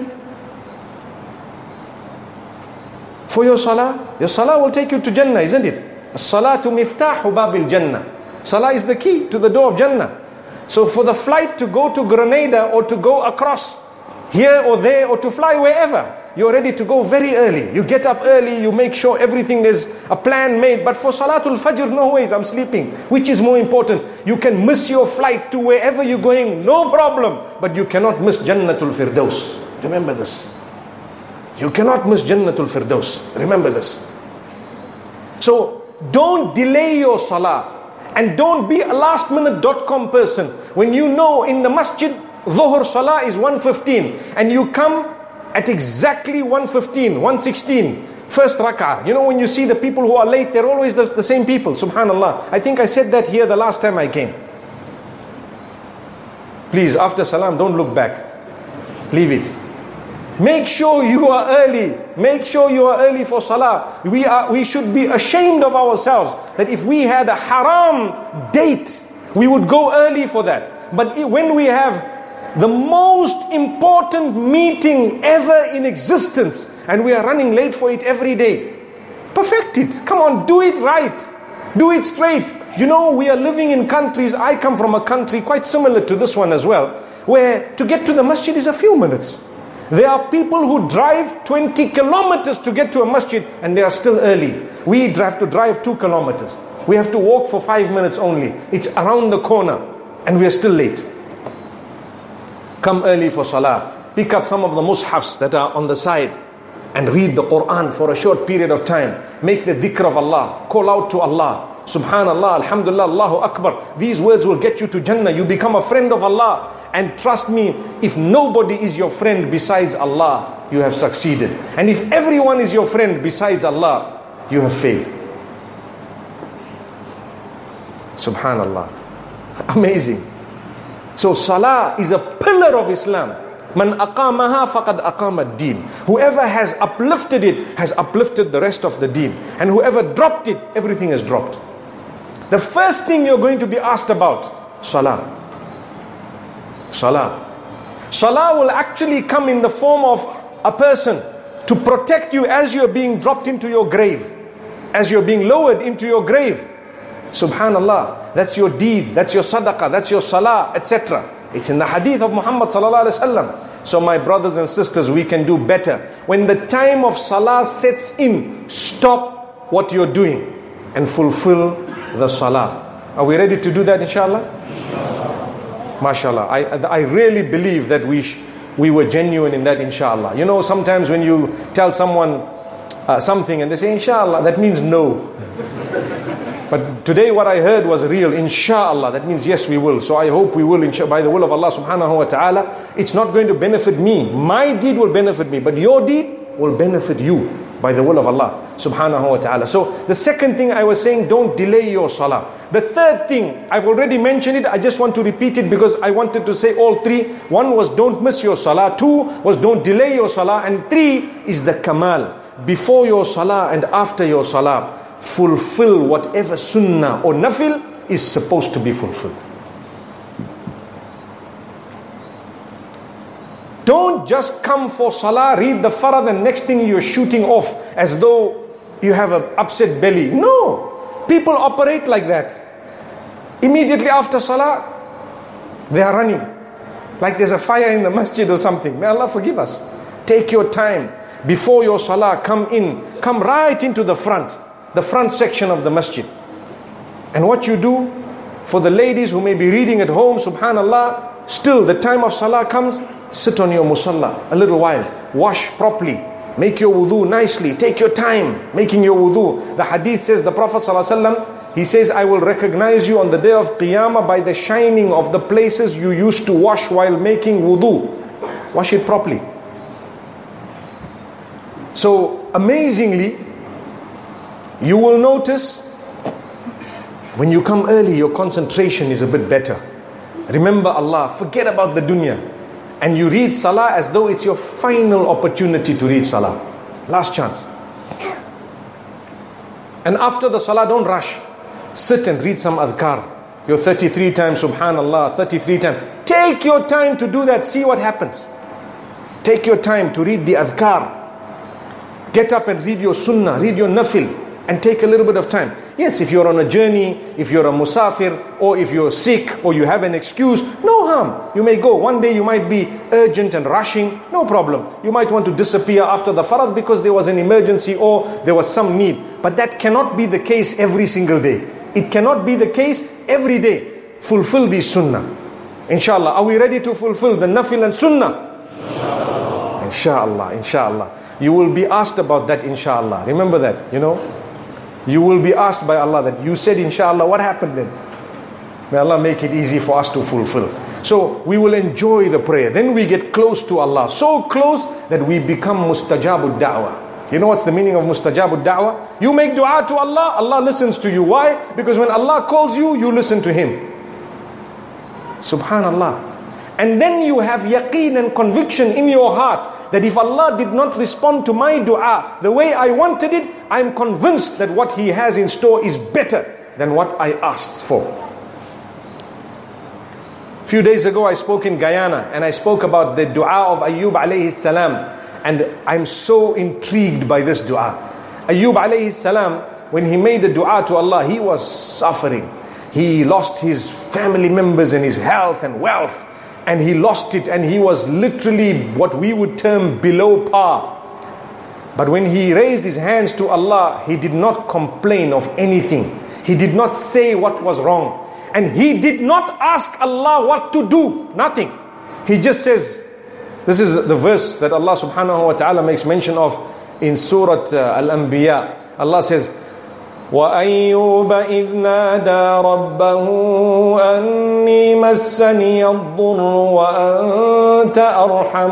for your salah. Your salah will take you to Jannah, isn't it? As-salatu miftahu babil Jannah. Salah is the key to the door of Jannah. So for the flight to go to Grenada or to go across here or there or to fly wherever, you're ready to go very early. You get up early, you make sure everything is a plan made. But for Salatul Fajr, no ways, I'm sleeping. Which is more important? You can miss your flight to wherever you're going, no problem. But you cannot miss Jannatul Firdaus. Remember this. You cannot miss Jannatul Firdaus. Remember this. So, don't delay your salah. And don't be a last minute dot com person. When you know in the masjid, Dhuhr salah is one fifteen. And you come at exactly one fifteen, one sixteen. First rak'ah. You know when you see the people who are late, they're always the, the same people. Subhanallah. I think I said that here the last time I came. Please, after salam, don't look back. Leave it. Make sure you are early. Make sure you are early for salah. We are. We should be ashamed of ourselves that if we had a haram date, we would go early for that. But when we have the most important meeting ever in existence and we are running late for it every day, perfect it. Come on, do it right. Do it straight. You know, we are living in countries, I come from a country quite similar to this one as well, where to get to the masjid is a few minutes. There are people who drive twenty kilometers to get to a masjid and they are still early. We have to drive two kilometers. We have to walk for five minutes only. It's around the corner and we are still late. Come early for salah. pick up some of the mushafs that are on the side and read the Quran for a short period of time. Make the dhikr of Allah. Call out to Allah. Subhanallah, Alhamdulillah, Allahu Akbar. These words will get you to Jannah. You become a friend of Allah. And trust me, if nobody is your friend besides Allah, you have succeeded. And if everyone is your friend besides Allah, you have failed. Subhanallah. Amazing. So salah is a pillar of Islam. Man aqamaha faqad aqama ad-deen. Whoever has uplifted it has uplifted the rest of the deen. And whoever dropped it, everything is dropped. The first thing you're going to be asked about, salah. Salah. Salah will actually come in the form of a person to protect you as you're being dropped into your grave, as you're being lowered into your grave. Subhanallah. That's your deeds, that's your sadaqah, that's your salah, et cetera. It's in the hadith of Muhammad sallallahu alaihi wasallam. So my brothers and sisters, we can do better. When the time of salah sets in, stop what you're doing and fulfill the salah. Are we ready to do that, inshallah? MashaAllah. I, I really believe that we sh- we were genuine in that, inshallah. You know, sometimes when you tell someone uh, something and they say, inshallah, that means no. But today what I heard was real, inshallah. That means yes, we will. So I hope we will, inshallah, by the will of Allah subhanahu wa ta'ala. It's not going to benefit me. My deed will benefit me, but your deed will benefit you by the will of Allah subhanahu wa ta'ala. So the second thing I was saying, don't delay your salah. The third thing, I've already mentioned it, I just want to repeat it because I wanted to say all three. One was don't miss your salah. Two was don't delay your salah. And three is the kamal. Before your salah and after your salah, fulfill whatever sunnah or nafil is supposed to be fulfilled. Don't just come for salah, read the farad, and next thing you're shooting off as though you have an upset belly. No, people operate like that. Immediately after salah, they are running like there's a fire in the masjid or something. May Allah forgive us. Take your time before your salah. Come in, come right into the front, the front section of the masjid. And what you do for the ladies who may be reading at home, subhanallah, still the time of salah comes, sit on your musalla a little while, wash properly, make your wudu nicely, take your time making your wudu. The hadith says, the Prophet ﷺ, he says, I will recognize you on the day of Qiyamah by the shining of the places you used to wash while making wudu. Wash it properly. So amazingly, you will notice when you come early, your concentration is a bit better. Remember Allah, forget about the dunya. And you read salah as though it's your final opportunity to read salah. Last chance. And after the salah, don't rush. Sit and read some adhkar. Your thirty-three times subhanallah, thirty-three times. Take your time to do that. See what happens. Take your time to read the adhkar. Get up and read your sunnah, read your nafil. And take a little bit of time. Yes, if you're on a journey, if you're a musafir, or if you're sick, or you have an excuse, no harm. You may go. One day you might be urgent and rushing, no problem. You might want to disappear after the farad because there was an emergency or there was some need. But that cannot be the case every single day. It cannot be the case every day. Fulfill these sunnah. Inshallah. Are we ready to fulfill the nafil and sunnah? Inshallah, inshallah. You will be asked about that, inshallah. Remember that, you know. You will be asked by Allah that you said inshallah, what happened then? May Allah make it easy for us to fulfill. So we will enjoy the prayer. Then we get close to Allah. So close that we become mustajabud da'wah. You know what's the meaning of mustajabud da'wah? You make dua to Allah, Allah listens to you. Why? Because when Allah calls you, you listen to Him. Subhanallah. And then you have yaqeen and conviction in your heart that if Allah did not respond to my dua the way I wanted it, I'm convinced that what He has in store is better than what I asked for. A few days ago I spoke in Guyana and I spoke about the dua of Ayyub alayhi salam, and I'm so intrigued by this dua. Ayyub alayhi salam, when he made the dua to Allah, he was suffering. He lost his family members and his health and wealth. And he lost it, and he was literally what we would term below par. But when he raised his hands to Allah, he did not complain of anything. He did not say what was wrong. And he did not ask Allah what to do. Nothing. He just says, This is the verse that Allah subhanahu wa ta'ala makes mention of in Surah uh, Al-Anbiya. Allah says, وَأَيُّوبَ إِذْ نَادَى رَبَّهُ أَنِّي مَسَّنِيَ الضُّرُّ وَأَنْتَ أَرْحَمُ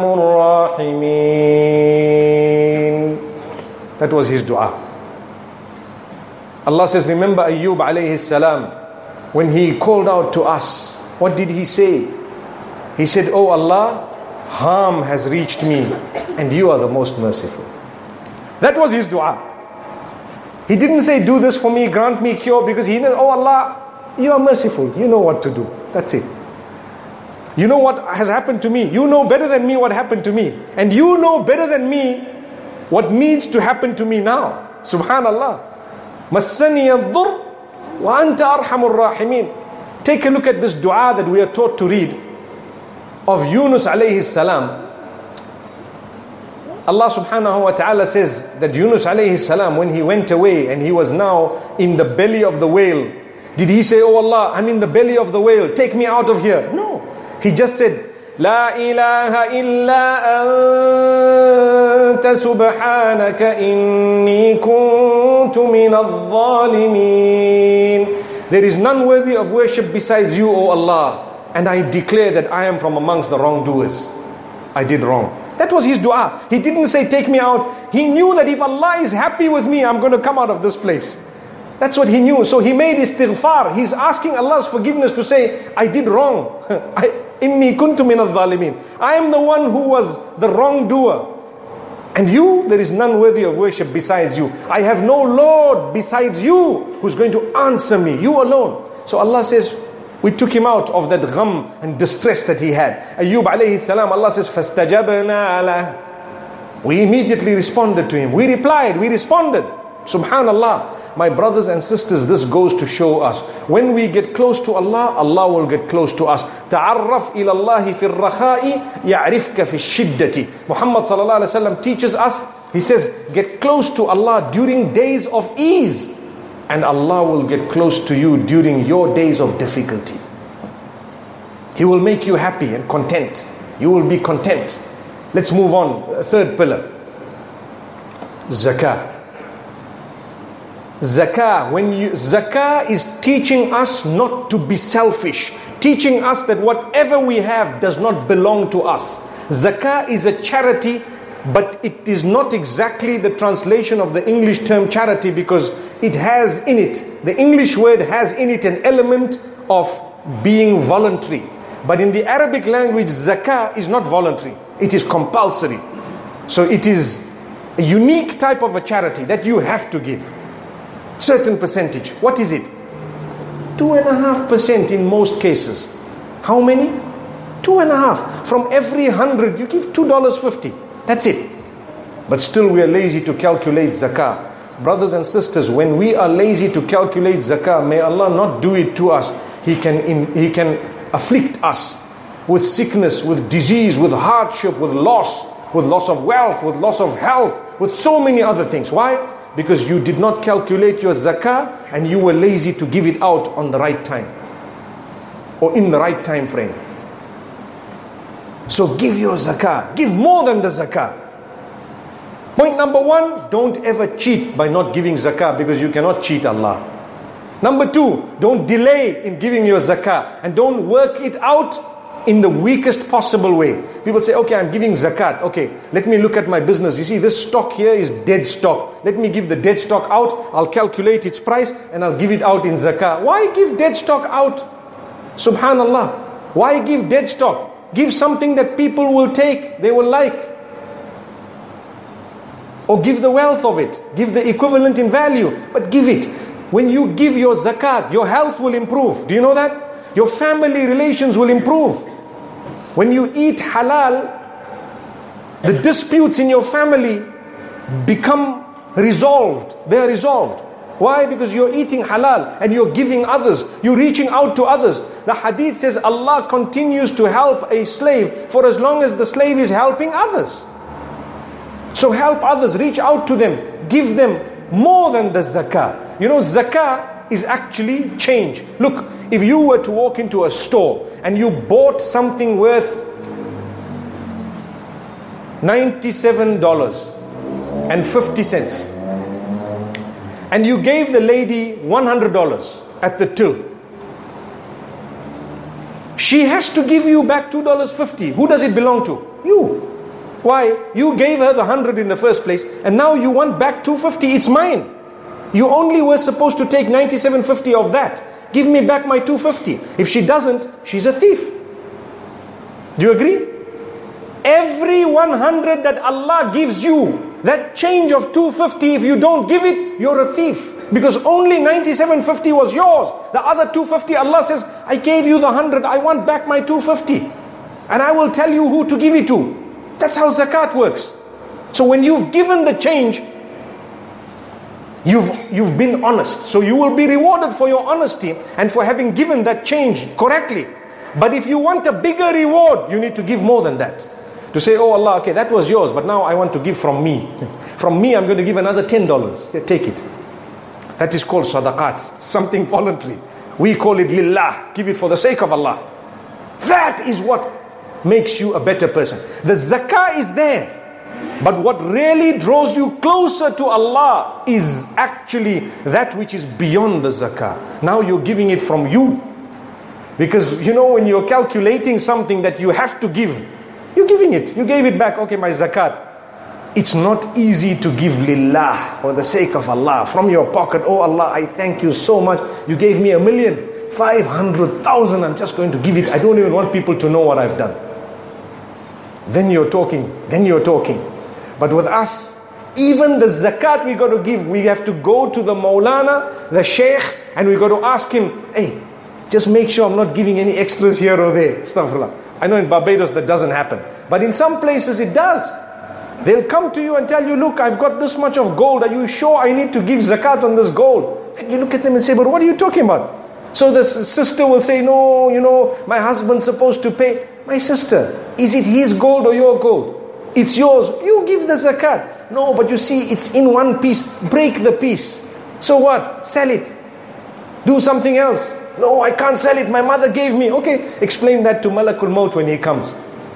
الرَّاحِمِينَ. That was his dua. Allah says, remember Ayyub alayhi salam, when he called out to us, what did he say? He said, oh Allah, harm has reached me and you are the most merciful. That was his dua. He didn't say, do this for me, grant me cure, because he knows, oh Allah, you are merciful. You know what to do. That's it. You know what has happened to me. You know better than me what happened to me. And you know better than me what needs to happen to me now. Subhanallah. Massani ad-dur wa anta arhamur rahimin. Take a look at this dua that we are taught to read of Yunus alayhi salam. Allah subhanahu wa ta'ala says that Yunus alayhi salam, when he went away and he was now in the belly of the whale, did he say, oh Allah, I'm in the belly of the whale, take me out of here? No. He just said, La ilaha illa anta subhanaka inni kuntu min al-zalimin. There is none worthy of worship besides you, O Allah, and I declare that I am from amongst the wrongdoers. I did wrong. That was his dua. He didn't say, take me out. He knew that if Allah is happy with me, I'm going to come out of this place. That's what he knew. So he made istighfar. He's asking Allah's forgiveness to say, I did wrong. I, inni kuntu min al-zalimin. I am the one who was the wrongdoer. And you, there is none worthy of worship besides you. I have no Lord besides you who's going to answer me. You alone. So Allah says, we took him out of that gham and distress that he had. Ayyub alayhi salam, Allah says, فَاسْتَجَبْنَا لَهُ. We immediately responded to him. We replied, we responded. Subhanallah. My brothers and sisters, this goes to show us, when we get close to Allah, Allah will get close to us. تَعَرَّفْ إِلَى اللَّهِ فِي الرَّخَاءِ يَعْرِفْكَ فِي الشِّدَّةِ. Muhammad sallallahu alayhi wa sallam teaches us, he says, get close to Allah during days of ease, and Allah will get close to you during your days of difficulty. He will make you happy and content. You will be content. Let's move on. Third pillar. Zakah. Zakah, when you, zakah is teaching us not to be selfish, teaching us that whatever we have does not belong to us. Zakah is a charity, but it is not exactly the translation of the English term charity, because it has in it, the English word has in it an element of being voluntary. But in the Arabic language, zakah is not voluntary, it is compulsory. So it is a unique type of a charity that you have to give. Certain percentage. What is it? Two and a half percent in most cases. How many? Two and a half. From every hundred, you give two dollars fifty. That's it. But still we are lazy to calculate zakah. Brothers and sisters, when we are lazy to calculate zakah, may Allah not do it to us. He can, in, he can afflict us with sickness, with disease, with hardship, with loss, with loss of wealth, with loss of health, with so many other things. Why? Because you did not calculate your zakah and you were lazy to give it out on the right time or in the right time frame. So give your zakah. Give more than the zakah. Point number one, don't ever cheat by not giving zakah, because you cannot cheat Allah. Number two, don't delay in giving your zakah, and don't work it out in the weakest possible way. People say, okay, I'm giving zakat. Okay, let me look at my business. You see, this stock here is dead stock. Let me give the dead stock out. I'll calculate its price and I'll give it out in zakah. Why give dead stock out? Subhanallah. Why give dead stock? Give something that people will take, they will like. Or give the wealth of it. Give the equivalent in value. But give it. When you give your zakat, your health will improve. Do you know that? Your family relations will improve. When you eat halal, the disputes in your family become resolved. They are resolved. Why? Because you're eating halal and you're giving others. You're reaching out to others. The hadith says Allah continues to help a slave for as long as the slave is helping others. So help others, reach out to them, give them more than the zakah. You know, zakah is actually change. Look, if you were to walk into a store and you bought something worth ninety-seven dollars and fifty cents. And you gave the lady one hundred dollars at the till. She has to give you back two dollars and fifty cents. Who does it belong to? You. Why? You gave her the one hundred in the first place, and now you want back two hundred fifty. It's mine. You only were supposed to take ninety-seven fifty of that. Give me back my two hundred fifty. If she doesn't, she's a thief. Do you agree? Every one hundred that Allah gives you, that change of two hundred fifty, if you don't give it, you're a thief. Because only ninety-seven fifty was yours. The other two hundred fifty, Allah says, I gave you the one hundred, I want back my two hundred fifty. And I will tell you who to give it to. That's how zakat works. So when you've given the change, you've, you've been honest. So you will be rewarded for your honesty and for having given that change correctly. But if you want a bigger reward, you need to give more than that. To say, oh Allah, okay, that was yours, but now I want to give from me. From me, I'm going to give another ten dollars. Here, take it. That is called sadaqat, something voluntary. We call it lillah, give it for the sake of Allah. That is what makes you a better person. The zakah is there. But what really draws you closer to Allah is actually that which is beyond the zakah. Now you're giving it from you. Because you know when you're calculating something that you have to give, you're giving it. You gave it back. Okay, my zakat. It's not easy to give lillah, for the sake of Allah, from your pocket. Oh Allah, I thank you so much. You gave me a million, five hundred thousand. I'm just going to give it. I don't even want people to know what I've done. Then you're talking. Then you're talking. But with us, even the zakat we got to give, we have to go to the Maulana, the Sheikh, and we got to ask him, hey, just make sure I'm not giving any extras here or there. Astaghfirullah. I know in Barbados that doesn't happen. But in some places it does. They'll come to you and tell you, look, I've got this much of gold. Are you sure I need to give zakat on this gold? And you look at them and say, but what are you talking about? So the sister will say, no, you know, my husband's supposed to pay. My sister, is it his gold or your gold? It's yours. You give the zakat. No, but you see, it's in one piece. Break the piece. So what? Sell it. Do something else. No, I can't sell it. My mother gave me. Okay, explain that to Malakul Maut when he comes.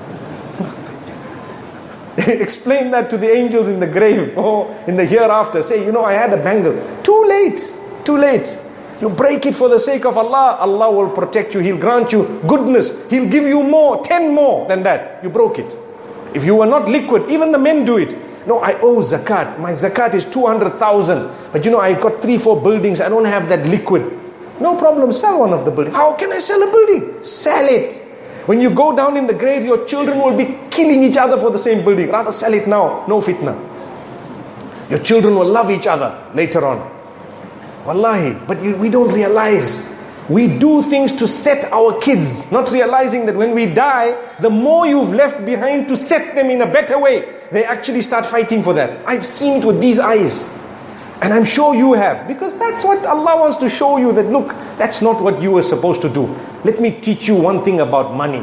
Explain that to the angels in the grave or in the hereafter. Say, you know, I had a bangle. Too late. Too late. You break it for the sake of Allah. Allah will protect you. He'll grant you goodness. He'll give you more. Ten more than that. You broke it. If you were not liquid, even the men do it. No, I owe zakat. My zakat is two hundred thousand. But you know, I got three, four buildings. I don't have that liquid. No problem, sell one of the buildings. How can I sell a building? Sell it. When you go down in the grave, your children will be killing each other for the same building. Rather sell it now. No fitna. Your children will love each other later on. Wallahi. But you, we don't realize. We do things to set our kids, not realizing that when we die, the more you've left behind to set them in a better way, they actually start fighting for that. I've seen it with these eyes. And I'm sure you have. Because that's what Allah wants to show you, that look, that's not what you were supposed to do. Let me teach you one thing about money.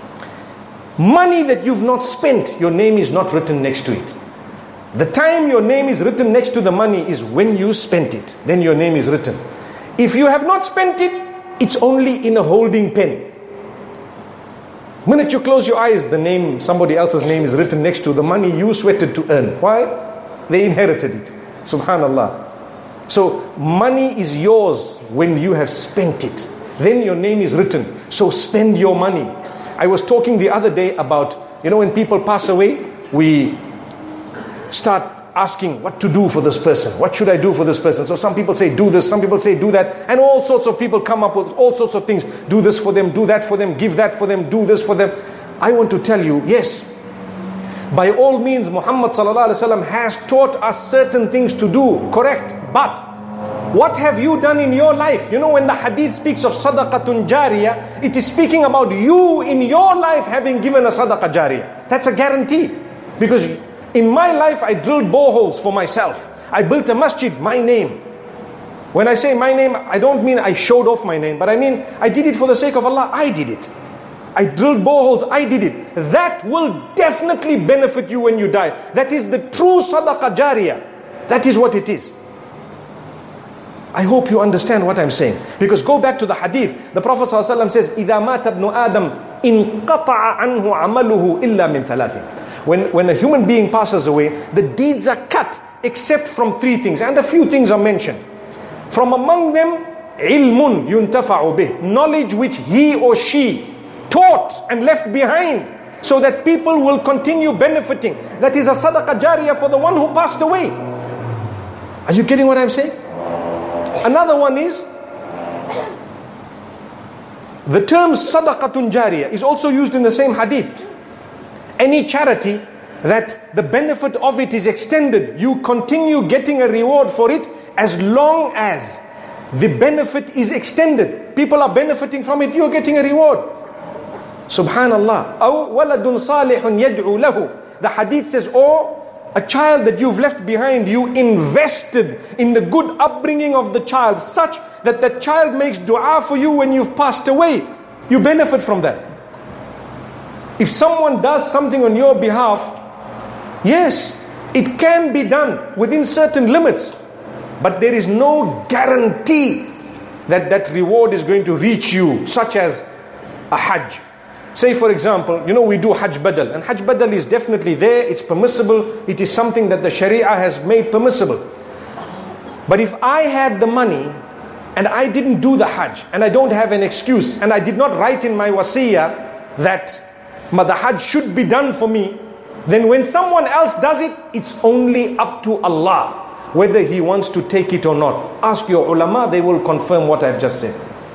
Money that you've not spent, your name is not written next to it. The time your name is written next to the money is when you spent it. Then your name is written. If you have not spent it, it's only in a holding pen. The minute you close your eyes, the name, somebody else's name is written next to the money you sweated to earn. Why? They inherited it. Subhanallah. So money is yours when you have spent it. Then your name is written. So spend your money. I was talking the other day about, you know, when people pass away, we start asking what to do for this person. What should I do for this person? So some people say do this, some people say do that. And all sorts of people come up with all sorts of things. Do this for them, do that for them, give that for them, do this for them. I want to tell you, yes, by all means, Muhammad sallallahu alaihi wasallam has taught us certain things to do, correct. But what have you done in your life? You know, when the hadith speaks of sadaqatun jariyah, it is speaking about you in your life having given a sadaqah jariyah. That's a guarantee. Because in my life, I drilled boreholes for myself. I built a masjid, my name. When I say my name, I don't mean I showed off my name, but I mean I did it for the sake of Allah. I did it. I drilled boreholes, I did it. That will definitely benefit you when you die. That is the true sadaqah jariyah. That is what it is. I hope you understand what I'm saying. Because go back to the hadith. The Prophet ﷺ says, إِذَا مَاتَ ابْنُ آدَمْ إِنْقَطَعَ عَنْهُ عَمَلُهُ إِلَّا مِنْ ثَلَاثٍ. When, when a human being passes away, the deeds are cut except from three things. And a few things are mentioned. From among them, ilmun yuntafa'u bih, knowledge which he or she taught and left behind, so that people will continue benefiting. That is a sadaqah jariyah for the one who passed away. Are you getting what I'm saying? Another one is, the term sadaqatun jariyah is also used in the same hadith. Any charity that the benefit of it is extended, you continue getting a reward for it as long as the benefit is extended. People are benefiting from it, you're getting a reward. Subhanallah. أو ولد صالح يدعو له. The hadith says, or a child that you've left behind, you invested in the good upbringing of the child, such that the child makes dua for you when you've passed away. You benefit from that. If someone does something on your behalf, yes, it can be done within certain limits, but there is no guarantee that that reward is going to reach you, such as a hajj. Say for example, you know we do hajj badal, and hajj badal is definitely there, it's permissible, it is something that the sharia has made permissible. But if I had the money and I didn't do the hajj, and I don't have an excuse, and I did not write in my wasiyah that the hajj should be done for me, then when someone else does it, it's only up to Allah whether He wants to take it or not. Ask your ulama, they will confirm what I've just said.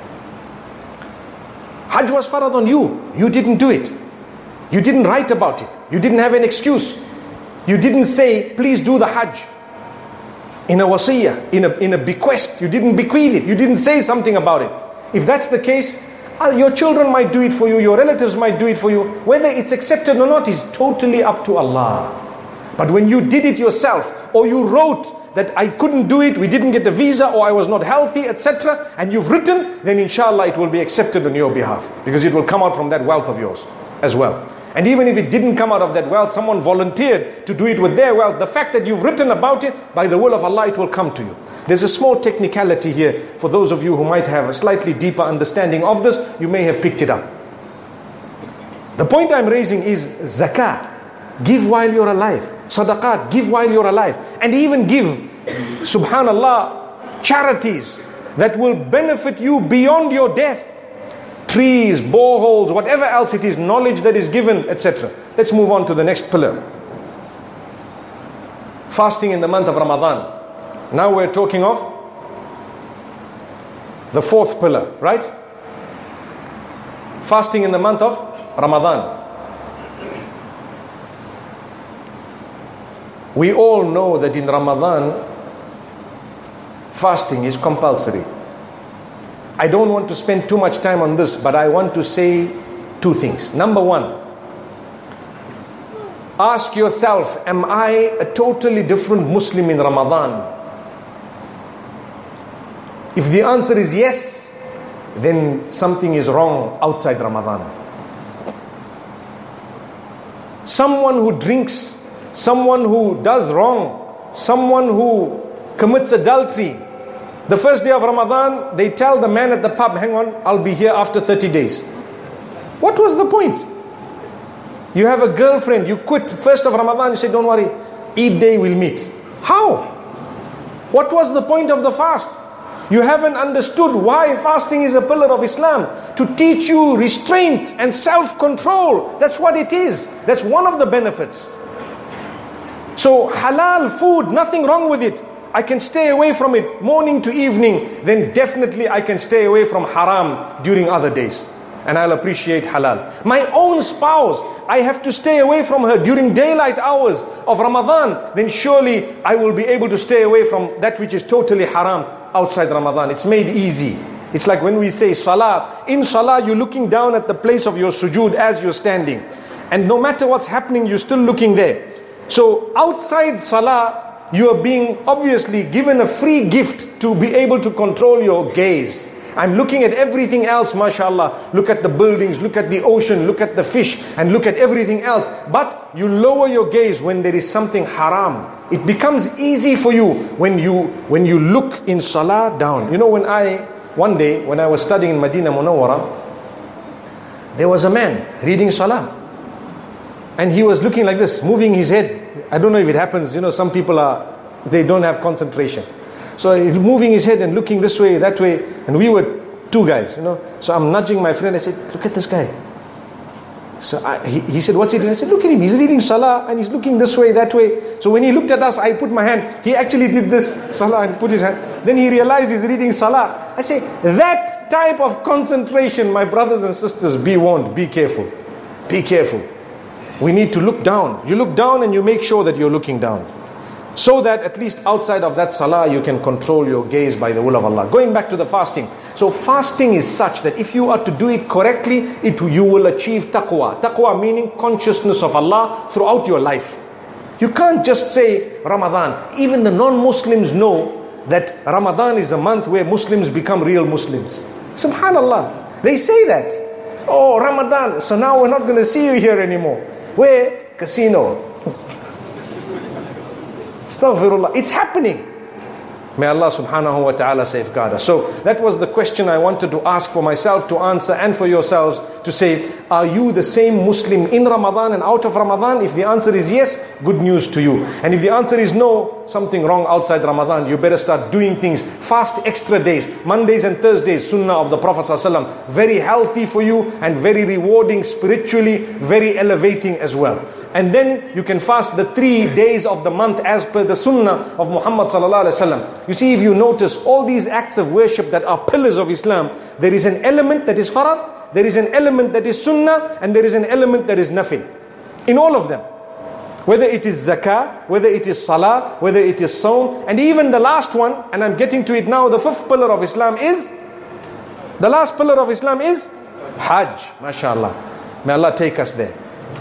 Hajj was farad on you, you didn't do it. You didn't write about it. You didn't have an excuse. You didn't say, please do the hajj. In a wasiyah, in a, in a bequest, you didn't bequeath it. You didn't say something about it. If that's the case, your children might do it for you, your relatives might do it for you. Whether it's accepted or not is totally up to Allah. But when you did it yourself, or you wrote that I couldn't do it, we didn't get the visa, or I was not healthy, et cetera, and you've written, then inshallah it will be accepted on your behalf, because it will come out from that wealth of yours as well. And even if it didn't come out of that wealth, someone volunteered to do it with their wealth, the fact that you've written about it, by the will of Allah, it will come to you. There's a small technicality here for those of you who might have a slightly deeper understanding of this. You may have picked it up. The point I'm raising is zakat. Give while you're alive. Sadaqat, give while you're alive. And even give, subhanallah, charities that will benefit you beyond your death. Trees, boreholes, whatever else it is, knowledge that is given, et cetera. Let's move on to the next pillar. Fasting in the month of Ramadan. Now we're talking of the fourth pillar, right? Fasting in the month of Ramadan. We all know that in Ramadan, fasting is compulsory. I don't want to spend too much time on this, but I want to say two things. Number one, ask yourself, am I a totally different Muslim in Ramadan? If the answer is yes, then something is wrong outside Ramadan. Someone who drinks, someone who does wrong, someone who commits adultery, the first day of Ramadan, they tell the man at the pub, hang on, I'll be here after thirty days. What was the point? You have a girlfriend, you quit first of Ramadan, you say, don't worry, Eid day we'll meet. How? What was the point of the fast? You haven't understood why fasting is a pillar of Islam. To teach you restraint and self-control. That's what it is. That's one of the benefits. So halal food, nothing wrong with it. I can stay away from it morning to evening. Then definitely I can stay away from haram during other days. And I'll appreciate halal. My own spouse, I have to stay away from her during daylight hours of Ramadan. Then surely I will be able to stay away from that which is totally haram outside Ramadan. It's made easy. It's like when we say salah. In salah, you're looking down at the place of your sujood as you're standing. And no matter what's happening, you're still looking there. So outside salah, you are being obviously given a free gift to be able to control your gaze. I'm looking at everything else, mashallah. Look at the buildings, look at the ocean, look at the fish, and look at everything else. But you lower your gaze when there is something haram. It becomes easy for you when you when you look in salah down. You know, when I, one day, when I was studying in Medina Munawwara, there was a man reading salah. And he was looking like this, moving his head. I don't know if it happens, you know, some people are, they don't have concentration. So he's moving his head and looking this way, that way. And we were two guys, you know. So I'm nudging my friend. I said, look at this guy. So I, he, he said, what's he doing? I said, look at him. He's reading salah and he's looking this way, that way. So when he looked at us, I put my hand. He actually did this, salah, and put his hand. Then he realized he's reading salah. I say, that type of concentration, my brothers and sisters, be warned, be careful. Be careful. We need to look down. You look down and you make sure that you're looking down. So that at least outside of that salah, you can control your gaze by the will of Allah. Going back to the fasting. So fasting is such that if you are to do it correctly, it you will achieve taqwa. Taqwa meaning consciousness of Allah throughout your life. You can't just say Ramadan. Even the non-Muslims know that Ramadan is a month where Muslims become real Muslims. Subhanallah. They say that. Oh, Ramadan. So now we're not going to see you here anymore. Where? Casino. Astaghfirullah. It's happening. May Allah subhanahu wa ta'ala safeguard us. So that was the question I wanted to ask for myself to answer and for yourselves to say, are you the same Muslim in Ramadan and out of Ramadan? If the answer is yes, good news to you. And if the answer is no, something wrong outside Ramadan, you better start doing things. Fast extra days, Mondays and Thursdays, Sunnah of the Prophet ﷺ. Very healthy for you and very rewarding spiritually, very elevating as well. And then you can fast the three days of the month as per the Sunnah of Muhammad sallallahu alaihi wasallam. You see, if you notice all these acts of worship that are pillars of Islam, there is an element that is farad, there is an element that is Sunnah, and there is an element that is nafil. In all of them. Whether it is zakah, whether it is salah, whether it is sawm, and even the last one, and I'm getting to it now, the fifth pillar of Islam is, the last pillar of Islam is Hajj. MashaAllah. May Allah take us there.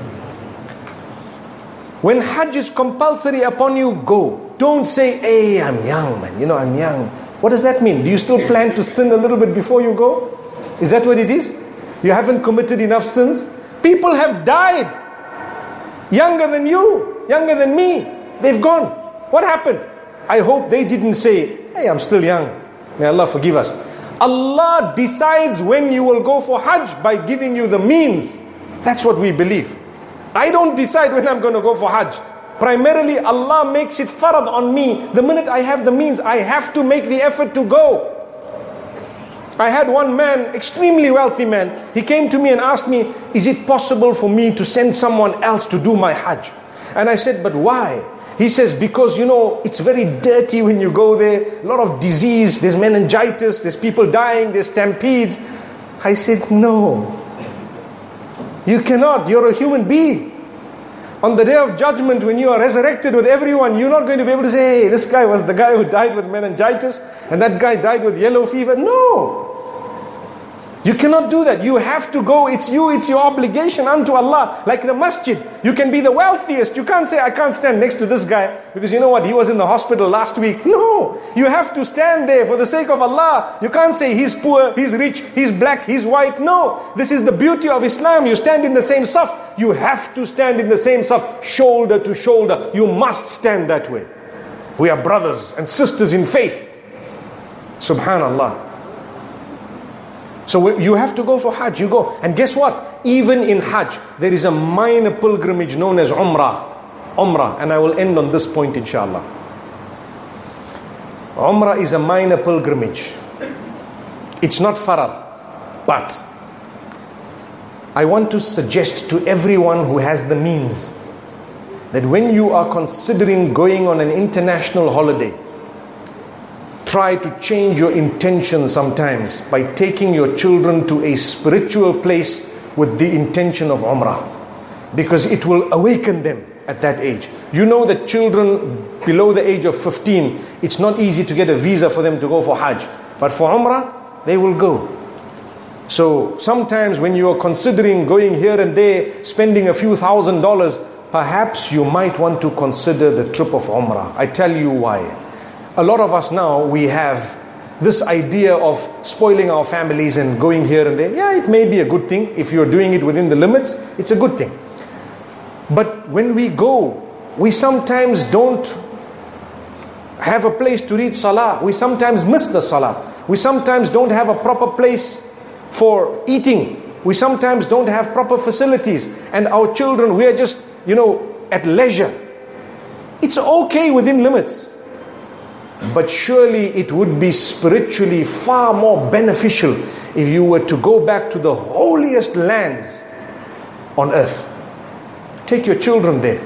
When Hajj is compulsory upon you, go. Don't say, hey, I'm young, man. You know, I'm young. What does that mean? Do you still plan to sin a little bit before you go? Is that what it is? You haven't committed enough sins? People have died. Younger than you. Younger than me. They've gone. What happened? I hope they didn't say, hey, I'm still young. May Allah forgive us. Allah decides when you will go for Hajj by giving you the means. That's what we believe. I don't decide when I'm going to go for Hajj. Primarily, Allah makes it farad on me. The minute I have the means, I have to make the effort to go. I had one man, extremely wealthy man. He came to me and asked me, is it possible for me to send someone else to do my Hajj? And I said, but why? He says, because you know, it's very dirty when you go there. A lot of disease, there's meningitis, there's people dying, there's stampedes. I said, no. You cannot, you're a human being. On the day of judgment, when you are resurrected with everyone, you're not going to be able to say, hey, this guy was the guy who died with meningitis, and that guy died with yellow fever. No. You cannot do that. You have to go. It's you, it's your obligation unto Allah. Like the masjid, you can be the wealthiest. You can't say, I can't stand next to this guy, because you know what, he was in the hospital last week. No. You have to stand there for the sake of Allah. You can't say, he's poor, he's rich, he's black, he's white. No. This is the beauty of Islam. You stand in the same saf. You have to stand in the same saf, shoulder to shoulder. You must stand that way. We are brothers and sisters in faith. Subhanallah. So you have to go for Hajj, you go. And guess what? Even in Hajj, there is a minor pilgrimage known as Umrah. Umrah. And I will end on this point, inshallah. Umrah is a minor pilgrimage. It's not farad. But I want to suggest to everyone who has the means that when you are considering going on an international holiday, try to change your intention sometimes by taking your children to a spiritual place with the intention of Umrah, because it will awaken them at that age. You know that children below the age of fifteen, it's not easy to get a visa for them to go for Hajj, but for Umrah, they will go. So sometimes when you are considering going here and there, spending a few thousand dollars, perhaps you might want to consider the trip of Umrah. I tell you why. A lot of us now, we have this idea of spoiling our families and going here and there. Yeah, it may be a good thing. If you're doing it within the limits, it's a good thing. But when we go, we sometimes don't have a place to read salah. We sometimes miss the salah. We sometimes don't have a proper place for eating. We sometimes don't have proper facilities, and our children, we are just, you know, at leisure. It's okay within limits. But surely it would be spiritually far more beneficial if you were to go back to the holiest lands on earth. Take your children there.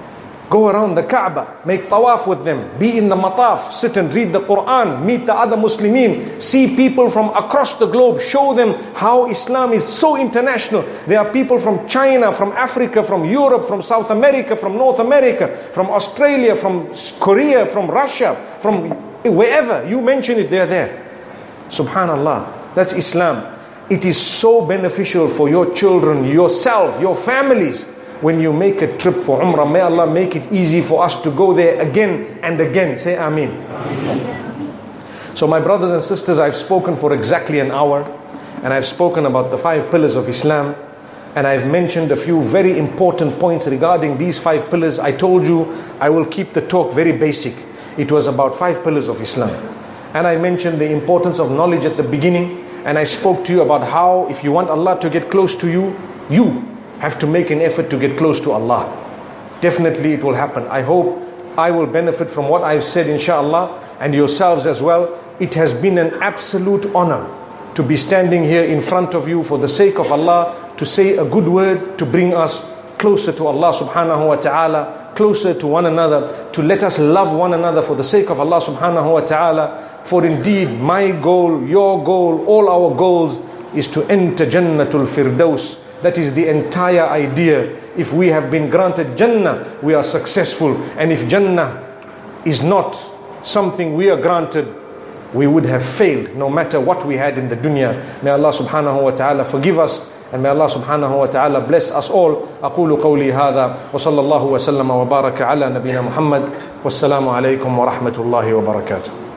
Go around the Kaaba, make tawaf with them, be in the mataf, sit and read the Quran, meet the other Muslimin, see people from across the globe, show them how Islam is so international. There are people from China, from Africa, from Europe, from South America, from North America, from Australia, from Korea, from Russia, from wherever you mention it, they are there. Subhanallah, that's Islam. It is so beneficial for your children, yourself, your families. When you make a trip for Umrah, may Allah make it easy for us to go there again and again. Say Ameen. Ameen. So my brothers and sisters, I've spoken for exactly an hour, and I've spoken about the five pillars of Islam, and I've mentioned a few very important points regarding these five pillars. I told you I will keep the talk very basic. It was about five pillars of Islam. And I mentioned the importance of knowledge at the beginning, and I spoke to you about how if you want Allah to get close to you, you have to make an effort to get close to Allah. Definitely it will happen. I hope I will benefit from what I've said, inshallah, and yourselves as well. It has been an absolute honor to be standing here in front of you for the sake of Allah, to say a good word, to bring us closer to Allah subhanahu wa ta'ala, closer to one another, to let us love one another for the sake of Allah subhanahu wa ta'ala. For indeed, my goal, your goal, all our goals is to enter Jannatul Firdaus. That is the entire idea. If we have been granted Jannah, we are successful. And if Jannah is not something we are granted, we would have failed no matter what we had in the dunya. May Allah subhanahu wa ta'ala forgive us, and may Allah subhanahu wa ta'ala bless us all. أقول قولي هذا وصلى الله وسلم وبارك على نبينا محمد والسلام عليكم ورحمة الله وبركاته.